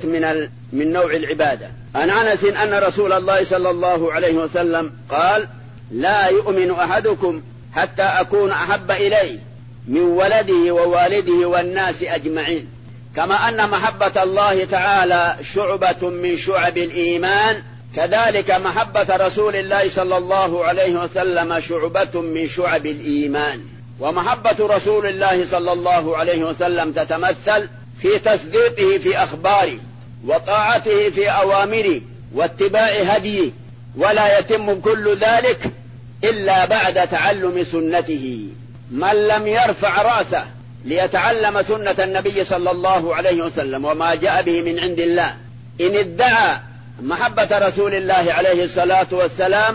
من نوع العبادة. عن أنس أن رسول الله صلى الله عليه وسلم قال: لا يؤمن أحدكم حتى أكون أحب إليه من ولده ووالده والناس أجمعين. كما أن محبة الله تعالى شعبة من شعب الإيمان، كذلك محبة رسول الله صلى الله عليه وسلم شعبة من شعب الإيمان. ومحبة رسول الله صلى الله عليه وسلم تتمثل في تصديقه في أخباره وطاعته في أوامره واتباع هديه، ولا يتم كل ذلك إلا بعد تعلم سنته. من لم يرفع رأسه ليتعلم سنة النبي صلى الله عليه وسلم وما جاء به من عند الله، إن ادعى محبة رسول الله عليه الصلاة والسلام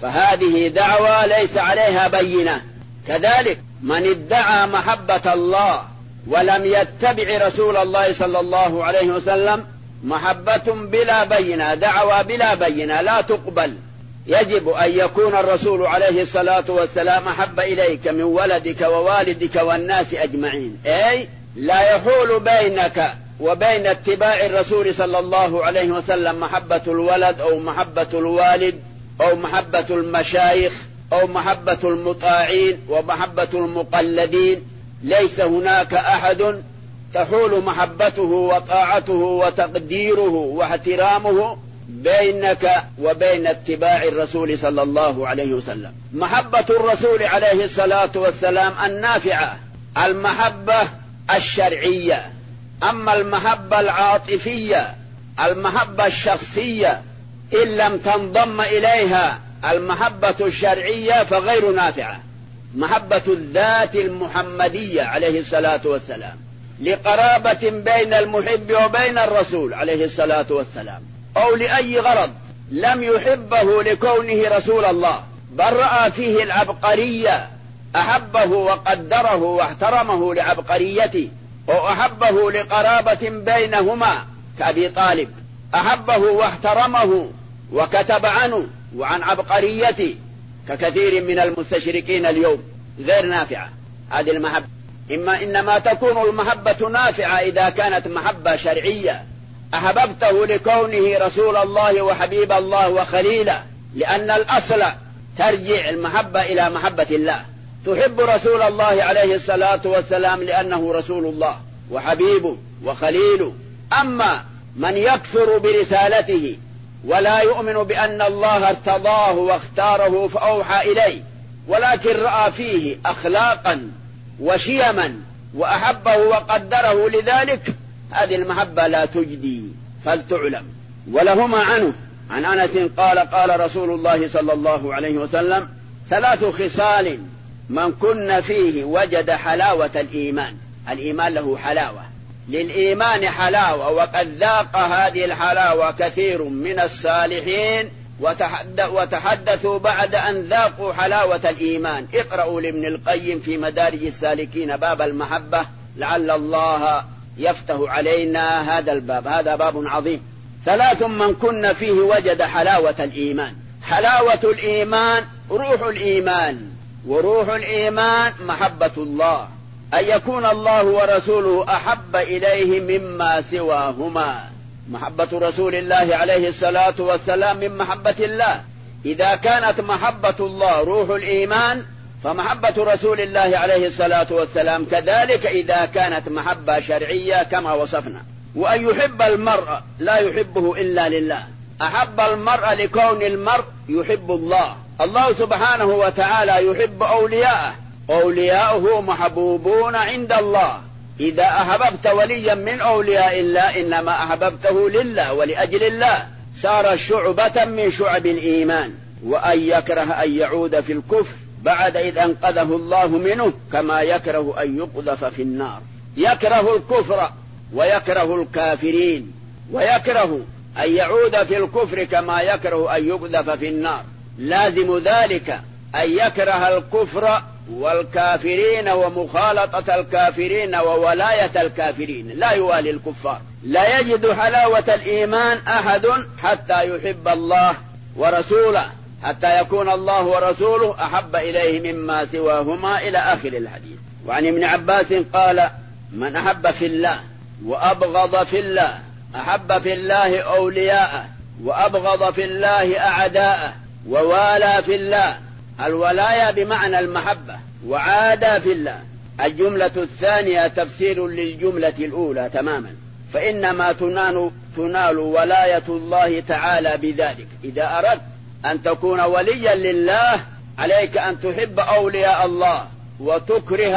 فهذه دعوة ليس عليها بينة. كذلك من ادعى محبة الله ولم يتبع رسول الله صلى الله عليه وسلم محبة بلا بينة، دعوة بلا بينة لا تقبل. يجب أن يكون الرسول عليه الصلاة والسلام أحب إليك من ولدك ووالدك والناس أجمعين، أي لا يحول بينك وبين اتباع الرسول صلى الله عليه وسلم محبة الولد أو محبة الوالد أو محبة المشايخ أو محبة المطاعين ومحبة المقلدين. ليس هناك أحد تحول محبته وطاعته وتقديره واحترامه بينك وبين اتباع الرسول صلى الله عليه وسلم. محبة الرسول عليه الصلاة والسلام النافعة المحبة الشرعية. أما المحبة العاطفية المحبة الشخصية إن لم تنضم إليها المحبة الشرعية فغير نافعة. محبة الذات المحمدية عليه الصلاة والسلام لقرابة بين المحب وبين الرسول عليه الصلاة والسلام، أو لأي غرض، لم يحبه لكونه رسول الله بل رأى فيه العبقرية، أحبه وقدره واحترمه لعبقريته، أو أحبه لقرابة بينهما كأبي طالب، أحبه واحترمه وكتب عنه وعن عبقريته ككثير من المستشرقين اليوم. غير نافعة هذه المحبة. إنما تكون المحبة نافعة إذا كانت محبة شرعية، أحببته لكونه رسول الله وحبيب الله وخليله، لأن الأصل ترجع المحبة إلى محبة الله. تحب رسول الله عليه الصلاة والسلام لأنه رسول الله وحبيبه وخليله. أما من يكفر برسالته ولا يؤمن بأن الله ارتضاه واختاره فأوحى إليه، ولكن رأى فيه أخلاقا وشيما وأحبه وقدره لذلك، هذه المحبة لا تجدي فلتعلم. ولهما عنه عن أنس قال قال رسول الله صلى الله عليه وسلم: 3 خصال من كن فيه وجد حلاوة الإيمان. الإيمان له حلاوة، للإيمان حلاوة، وقد ذاق هذه الحلاوة كثير من الصالحين وتحدثوا بعد أن ذاقوا حلاوة الإيمان. اقرأوا لابن القيم في مدارج السالكين باب المحبة، لعل الله يفتح علينا هذا الباب، هذا باب عظيم. 3 من كن فيه وجد حلاوة الإيمان. حلاوة الإيمان روح الإيمان وروح الإيمان محبة الله، أن يكون الله ورسوله أحب إليه مما سواهما. محبة رسول الله عليه الصلاة والسلام من محبة الله. إذا كانت محبة الله روح الإيمان، فمحبة رسول الله عليه الصلاة والسلام كذلك إذا كانت محبة شرعية كما وصفنا. وأن يحب المرء لا يحبه إلا لله. أحب المرء لكون المرء يحب الله. الله سبحانه وتعالى يحب أولياءه، أولياؤه محبوبون عند الله. إذا أحببت وليا من أولياء الله إنما أحببته لله ولأجل الله، صار شعبة من شعب الإيمان. وأن يكره أن يعود في الكفر بعد إذ أنقذه الله منه، كما يكره أن يقذف في النار. يكره الكفر ويكره الكافرين، ويكره أن يعود في الكفر كما يكره أن يقذف في النار. لازم ذلك أن يكره الكفر والكافرين ومخالطة الكافرين وولاية الكافرين، لا يوالي الكفار. لا يجد حلاوة الإيمان أحد حتى يحب الله ورسوله، حتى يكون الله ورسوله أحب إليه مما سواهما، إلى آخر الحديث. وعن ابن عباس قال: من أحب في الله وأبغض في الله، أحب في الله أولياءه وأبغض في الله أعداءه، ووالى في الله. الولاية بمعنى المحبة، وعادى في الله. الجملة الثانية تفسير للجملة الأولى تماما، فإنما تنال ولاية الله تعالى بذلك. إذا أردت أن تكون وليا لله عليك أن تحب أولياء الله وتكره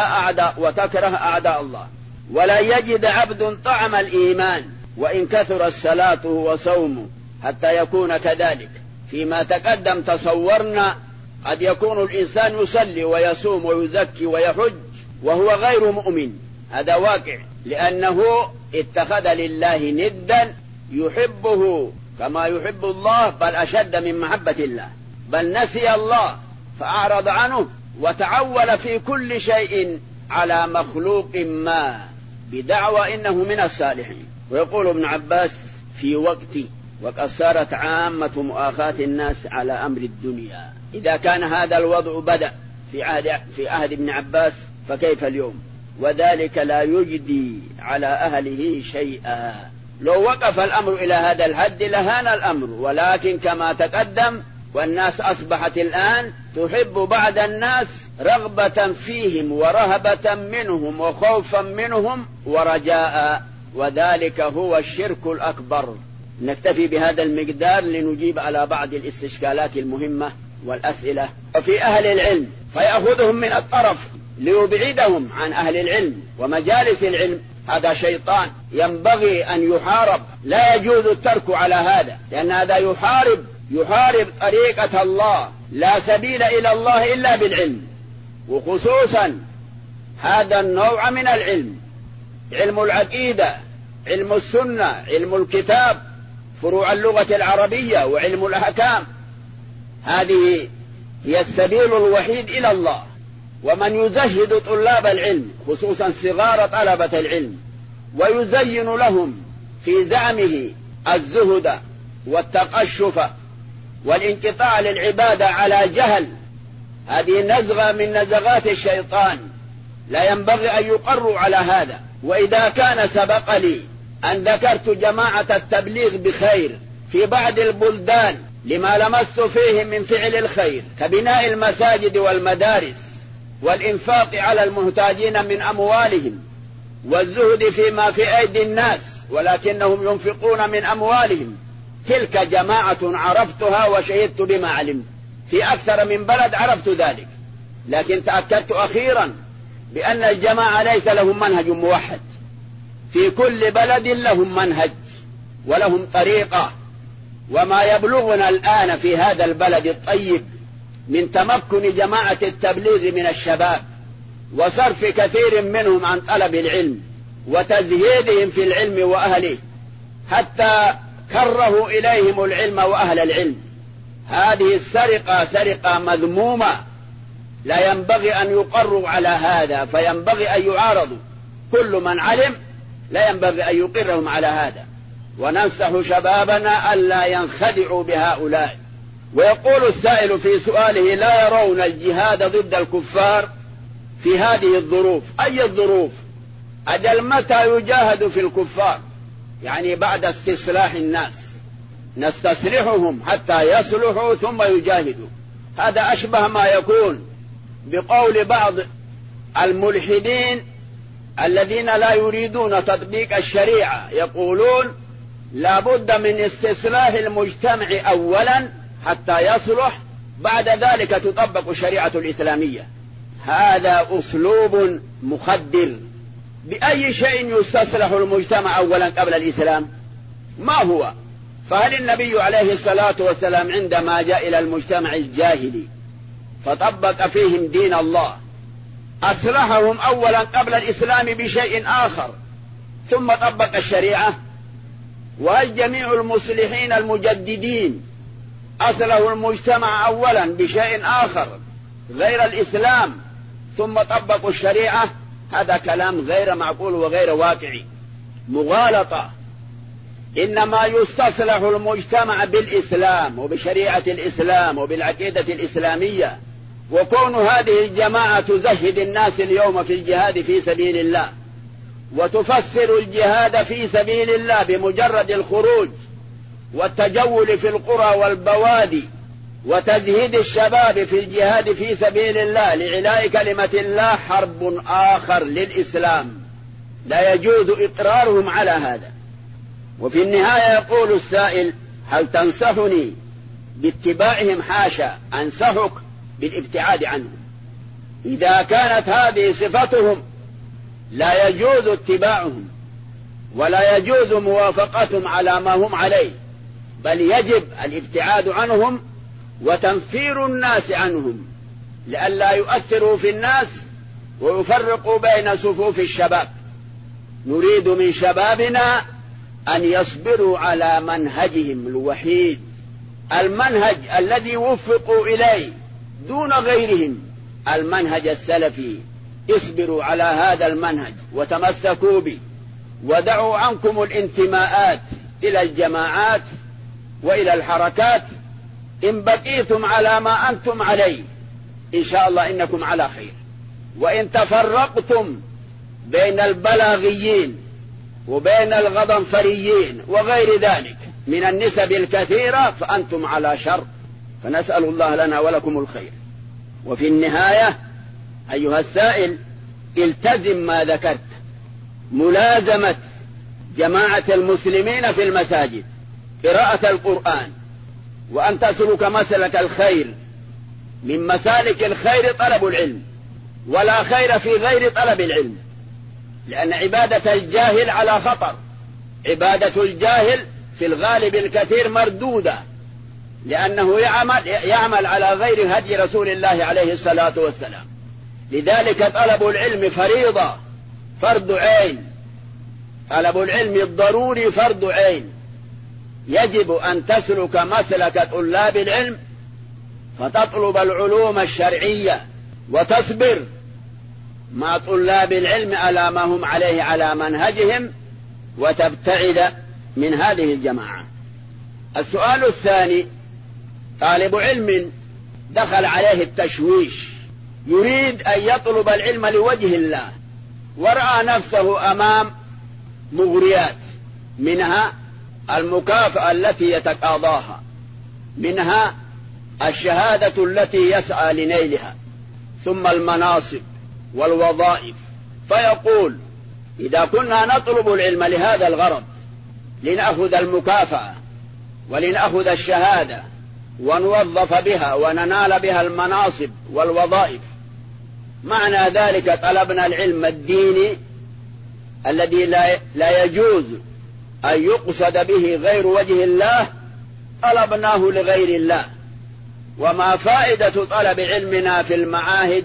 أعداء الله. ولا يجد عبد طعم الإيمان وإن كثر الصلاة وصومه حتى يكون كذلك. فيما تقدم تصورنا قد يكون الإنسان يصلي ويصوم ويزكي ويحج وهو غير مؤمن، هذا واقع، لأنه اتخذ لله ندا يحبه كما يحب الله، بل أشد من محبة الله، بل نسي الله فأعرض عنه وتعول في كل شيء على مخلوق ما بدعوى إنه من الصالحين. ويقول ابن عباس: في وقد صارت عامة مؤاخاة الناس على أمر الدنيا. إذا كان هذا الوضع بدأ في عهد ابن عباس فكيف اليوم؟ وذلك لا يجدي على أهله شيئا. لو وقف الأمر إلى هذا الحد لهان الأمر، ولكن كما تقدم والناس أصبحت الآن تحب بعض الناس رغبة فيهم ورهبة منهم وخوفا منهم ورجاء، وذلك هو الشرك الأكبر. نكتفي بهذا المقدار لنجيب على بعض الاستشكالات المهمة والأسئلة. وفي أهل العلم فيأخذهم من الطرف ليبعدهم عن أهل العلم ومجالس العلم، هذا شيطان ينبغي أن يحارب. لا يجوز الترك على هذا، لأن هذا يحارب طريقة الله. لا سبيل إلى الله إلا بالعلم، وخصوصا هذا النوع من العلم، علم العقيدة، علم السنة، علم الكتاب، فروع اللغة العربية، وعلم الأحكام. هذه هي السبيل الوحيد إلى الله. ومن يزهد طلاب العلم خصوصا صغار طلبة العلم ويزين لهم في زعمه الزهد والتقشف والانقطاع للعبادة على جهل، هذه نزغة من نزغات الشيطان، لا ينبغي أن يقروا على هذا. وإذا كان سبق لي أن ذكرت جماعة التبليغ بخير في بعض البلدان لما لمست فيهم من فعل الخير كبناء المساجد والمدارس والإنفاق على المحتاجين من أموالهم والزهد فيما في أيدي الناس، ولكنهم ينفقون من أموالهم، تلك جماعة عرفتها وشهدت بما علمت. في أكثر من بلد عرفت ذلك، لكن تأكدت أخيرا بأن الجماعة ليس لهم منهج موحد، في كل بلد لهم منهج ولهم طريقة. وما يبلغنا الآن في هذا البلد الطيب من تمكن جماعة التبليغ من الشباب وصرف كثير منهم عن طلب العلم وتزهيدهم في العلم وأهله حتى كرهوا إليهم العلم وأهل العلم، هذه السرقة سرقة مذمومة، لا ينبغي أن يقروا على هذا، فينبغي أن يعارضوا. كل من علم لا ينبغي أن يقرهم على هذا. وننصح شبابنا ألا ينخدعوا بهؤلاء ويقول السائل في سؤاله: لا يرون الجهاد ضد الكفار في هذه الظروف. أي الظروف؟ أجل متى يجاهد في الكفار؟ يعني بعد استصلاح الناس، نستصلحهم حتى يصلحوا ثم يجاهدوا. هذا أشبه ما يكون بقول بعض الملحدين الذين لا يريدون تطبيق الشريعة، يقولون لا بد من استصلاح المجتمع أولا حتى يصلح، بعد ذلك تطبق الشريعة الإسلامية. هذا أسلوب مخدر. بأي شيء يستصلح المجتمع أولا قبل الإسلام؟ ما هو؟ فهل النبي عليه الصلاة والسلام عندما جاء إلى المجتمع الجاهلي فطبق فيهم دين الله أصلحهم أولا قبل الإسلام بشيء آخر ثم طبق الشريعة؟ وهل جميع المصلحين المجددين أصلحوا المجتمع أولا بشيء آخر غير الإسلام ثم طبقوا الشريعة؟ هذا كلام غير معقول وغير واقعي، مغالطة. إنما يستصلح المجتمع بالإسلام وبشريعة الإسلام وبالعقيدة الإسلامية. وكون هذه الجماعة تزهد الناس اليوم في الجهاد في سبيل الله وتفسر الجهاد في سبيل الله بمجرد الخروج والتجول في القرى والبوادي وتزهيد الشباب في الجهاد في سبيل الله لعلاء كلمة الله، حرب آخر للإسلام لا يجوز إقرارهم على هذا. وفي النهاية يقول السائل: هل تنصحني باتباعهم؟ حاشا، أنصحك بالابتعاد عنهم. إذا كانت هذه صفتهم لا يجوز اتباعهم ولا يجوز موافقتهم على ما هم عليه، بل يجب الابتعاد عنهم وتنفير الناس عنهم لئلا يؤثروا في الناس ويفرقوا بين صفوف الشباب. نريد من شبابنا أن يصبروا على منهجهم الوحيد، المنهج الذي وفقوا إليه دون غيرهم، المنهج السلفي. اصبروا على هذا المنهج وتمسكوا به، ودعوا عنكم الانتماءات إلى الجماعات وإلى الحركات. إن بقيتم على ما أنتم عليه إن شاء الله إنكم على خير، وإن تفرقتم بين البلاغيين وبين الغضنفريين وغير ذلك من النسب الكثيرة فأنتم على شر. فنسأل الله لنا ولكم الخير. وفي النهاية أيها السائل، التزم ما ذكرت، ملازمة جماعة المسلمين في المساجد، قراءة القرآن، وأن تسلك مسلك الخير. من مسالك الخير طلب العلم، ولا خير في غير طلب العلم، لأن عبادة الجاهل على خطر. عبادة الجاهل في الغالب الكثير مردودة، لأنه يعمل على غير هدي رسول الله عليه الصلاة والسلام. لذلك طلب العلم فريضة، فرض عين. طلب العلم الضروري فرض عين. يجب أن تسلك مسلك طلاب العلم، فتطلب العلوم الشرعية وتصبر مع طلاب العلم على ما هم عليه على منهجهم، وتبتعد من هذه الجماعة. السؤال الثاني: طالب علم دخل عليه التشويش، يريد أن يطلب العلم لوجه الله، ورأى نفسه أمام مغريات، منها المكافأة التي يتقاضاها، منها الشهادة التي يسعى لنيلها، ثم المناصب والوظائف. فيقول: إذا كنا نطلب العلم لهذا الغرض، لنأخذ المكافأة ولنأخذ الشهادة ونوظف بها وننال بها المناصب والوظائف، معنى ذلك طلبنا العلم الديني الذي لا يجوز أن يقصد به غير وجه الله، طلبناه لغير الله. وما فائدة طلب علمنا في المعاهد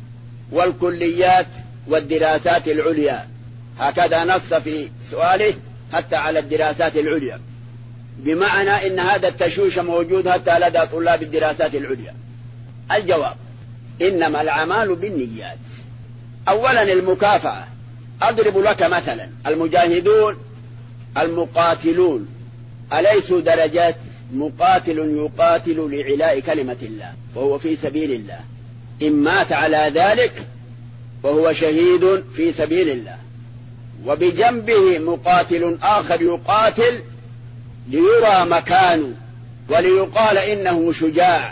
والكليات والدراسات العليا؟ هكذا نص في سؤاله حتى على الدراسات العليا، بمعنى إن هذا التشويش موجود حتى لدى طلاب الدراسات العليا. الجواب: إنما الأعمال بالنيات. أولا المكافأة. أضرب لك مثلا: المجاهدون المقاتلون أليسوا درجات؟ مقاتل يقاتل لعلاء كلمة الله وهو في سبيل الله، إن مات على ذلك فهو شهيد في سبيل الله. وبجنبه مقاتل آخر يقاتل ليرى مكانه وليقال إنه شجاع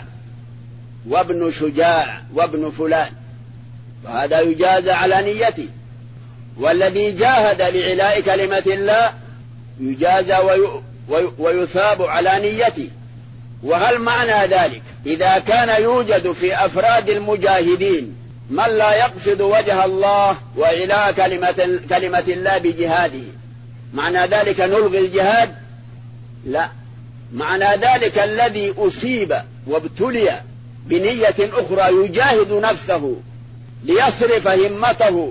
وابن فلان، وهذا يجازى على نيته. والذي جاهد لعلاء كلمة الله يجازى ويثاب على نيته. وهل معنى ذلك إذا كان يوجد في أفراد المجاهدين من لا يقصد وجه الله وعلاء كلمة الله بجهاده، معنى ذلك نلغي الجهاد؟ لا، معنى ذلك الذي أصيب وابتلي بنية أخرى يجاهد نفسه ليصرف همته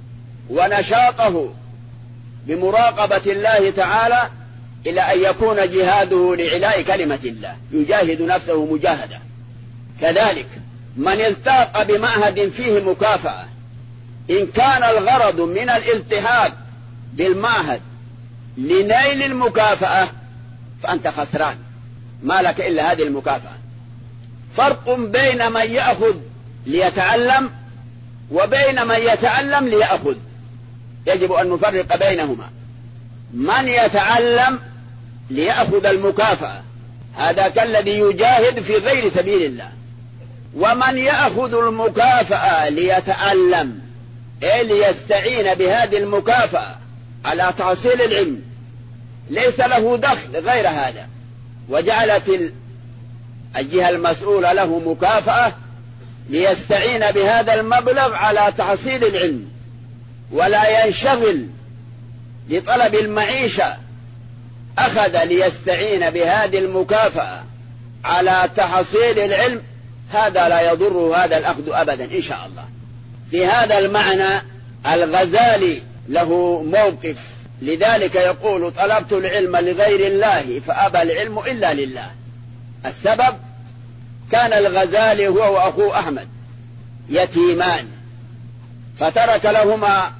ونشاطه بمراقبة الله تعالى إلى أن يكون جهاده لعلاء كلمة الله، يجاهد نفسه مجاهدة. كذلك من التحق بمعهد فيه مكافأة، إن كان الغرض من الالتحاق بالمعهد لنيل المكافأة فأنت خسران، ما لك إلا هذه المكافأة. فرق بين من يأخذ ليتعلم وبين من يتعلم ليأخذ، يجب أن نفرق بينهما. من يتعلم ليأخذ المكافأة هذا كالذي يجاهد في غير سبيل الله، ومن يأخذ المكافأة ليتعلم أي ليستعين بهذه المكافأة على تحصيل العلم ليس له دخل غير هذا، وجعلت الجهة المسؤولة له مكافأة ليستعين بهذا المبلغ على تحصيل العلم ولا ينشغل لطلب المعيشة، أخذ ليستعين بهذه المكافأة على تحصيل العلم، هذا لا يضره هذا الأخذ أبدا إن شاء الله. في هذا المعنى الغزالي له موقف، لذلك يقول طلبت العلم لغير الله فأبى العلم إلا لله. السبب كان الغزالي هو وأخوه أحمد يتيمان، فترك لهما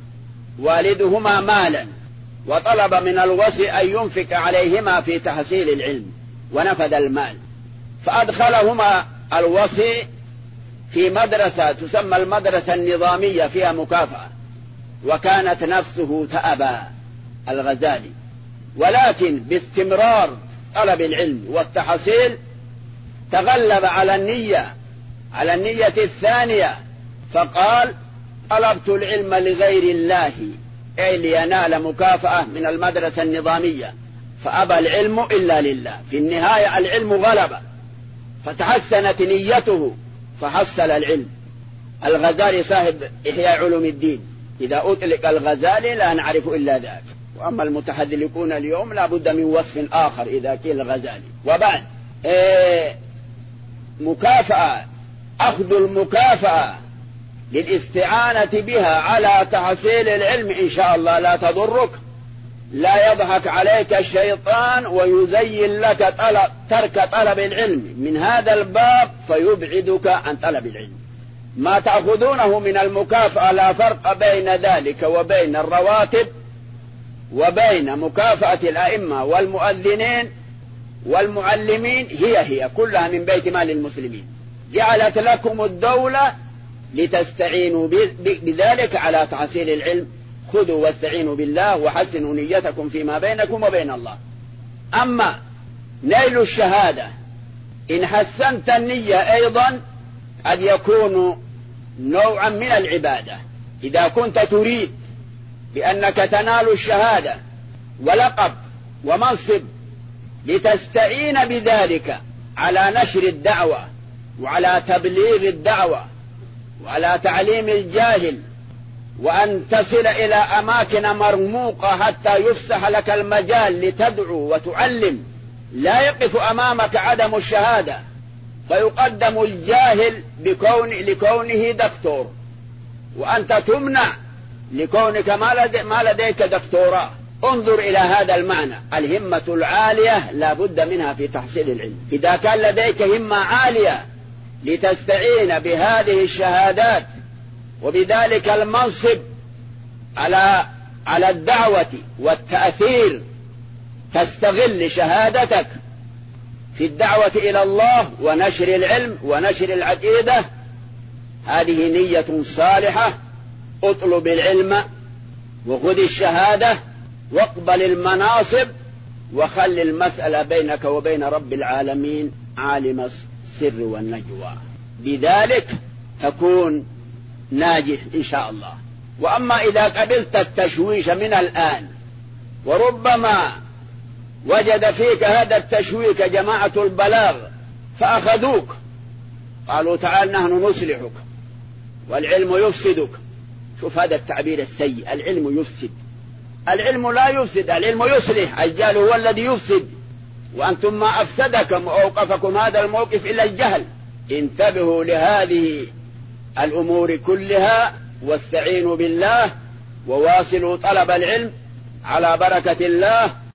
والدهما مالا وطلب من الوصي أن ينفق عليهما في تحصيل العلم، ونفذ المال، فأدخلهما الوصي في مدرسة تسمى المدرسة النظامية فيها مكافأة، وكانت نفسه تأبى الغزالي، ولكن باستمرار طلب العلم والتحصيل تغلب على النية الثانية، فقال طلبت العلم لغير الله أي لينال مكافأة من المدرسة النظامية، فأبى العلم إلا لله. في النهاية العلم غلب، فتحسنت نيته فحصل العلم. الغزالي صاحب إحياء علوم الدين، إذا أطلق الغزالي لا نعرف إلا ذاك، وأما المتحدثون اليوم لا بد من وصف آخر إذا قيل الغزالي. وبعد مكافأة، أخذ المكافأة للاستعانة بها على تحصيل العلم إن شاء الله لا تضرك، لا يضحك عليك الشيطان ويزين لك ترك طلب العلم من هذا الباب فيبعدك عن طلب العلم. ما تأخذونه من المكافأة لا فرق بين ذلك وبين الرواتب وبين مكافأة الأئمة والمؤذنين والمعلمين، هي كلها من بيت مال المسلمين، جعلت لكم الدولة لتستعينوا بذلك على تحصيل العلم. خذوا واستعينوا بالله وحسنوا نيتكم فيما بينكم وبين الله. أما نيل الشهادة إن حسنت النية أيضا قد يكون نوعا من العبادة، إذا كنت تريد بأنك تنال الشهادة ولقب ومنصب لتستعين بذلك على نشر الدعوة وعلى تبليغ الدعوة وعلى تعليم الجاهل، وأن تصل إلى أماكن مرموقة حتى يفسح لك المجال لتدعو وتعلم، لا يقف أمامك عدم الشهادة فيقدم الجاهل لكونه دكتور، وأنت تمنع لكونك ما لديك دكتوراه. انظر إلى هذا المعنى، الهمة العالية لا بد منها في تحصيل العلم. إذا كان لديك همة عالية لتستعين بهذه الشهادات وبذلك المنصب على الدعوة والتأثير، تستغل شهادتك في الدعوة إلى الله ونشر العلم ونشر العقيدة، هذه نية صالحة. اطلب العلم وخذ الشهادة واقبل المناصب، وخل المسألة بينك وبين رب العالمين عالم السر والنجوى، بذلك تكون ناجح إن شاء الله. وأما إذا قبلت التشويش من الآن، وربما وجد فيك هذا التشويك جماعة البلاغ فأخذوك قالوا تعال نحن نصلحك والعلم يفسدك. شوف هذا التعبير السيء، العلم يفسد. العلم لا يفسد، العلم يصلح. الجهل هو الذي يفسد، وأنتم ما أفسدكم وأوقفكم هذا الموقف إلا الجهل. انتبهوا لهذه الأمور كلها، واستعينوا بالله، وواصلوا طلب العلم على بركة الله.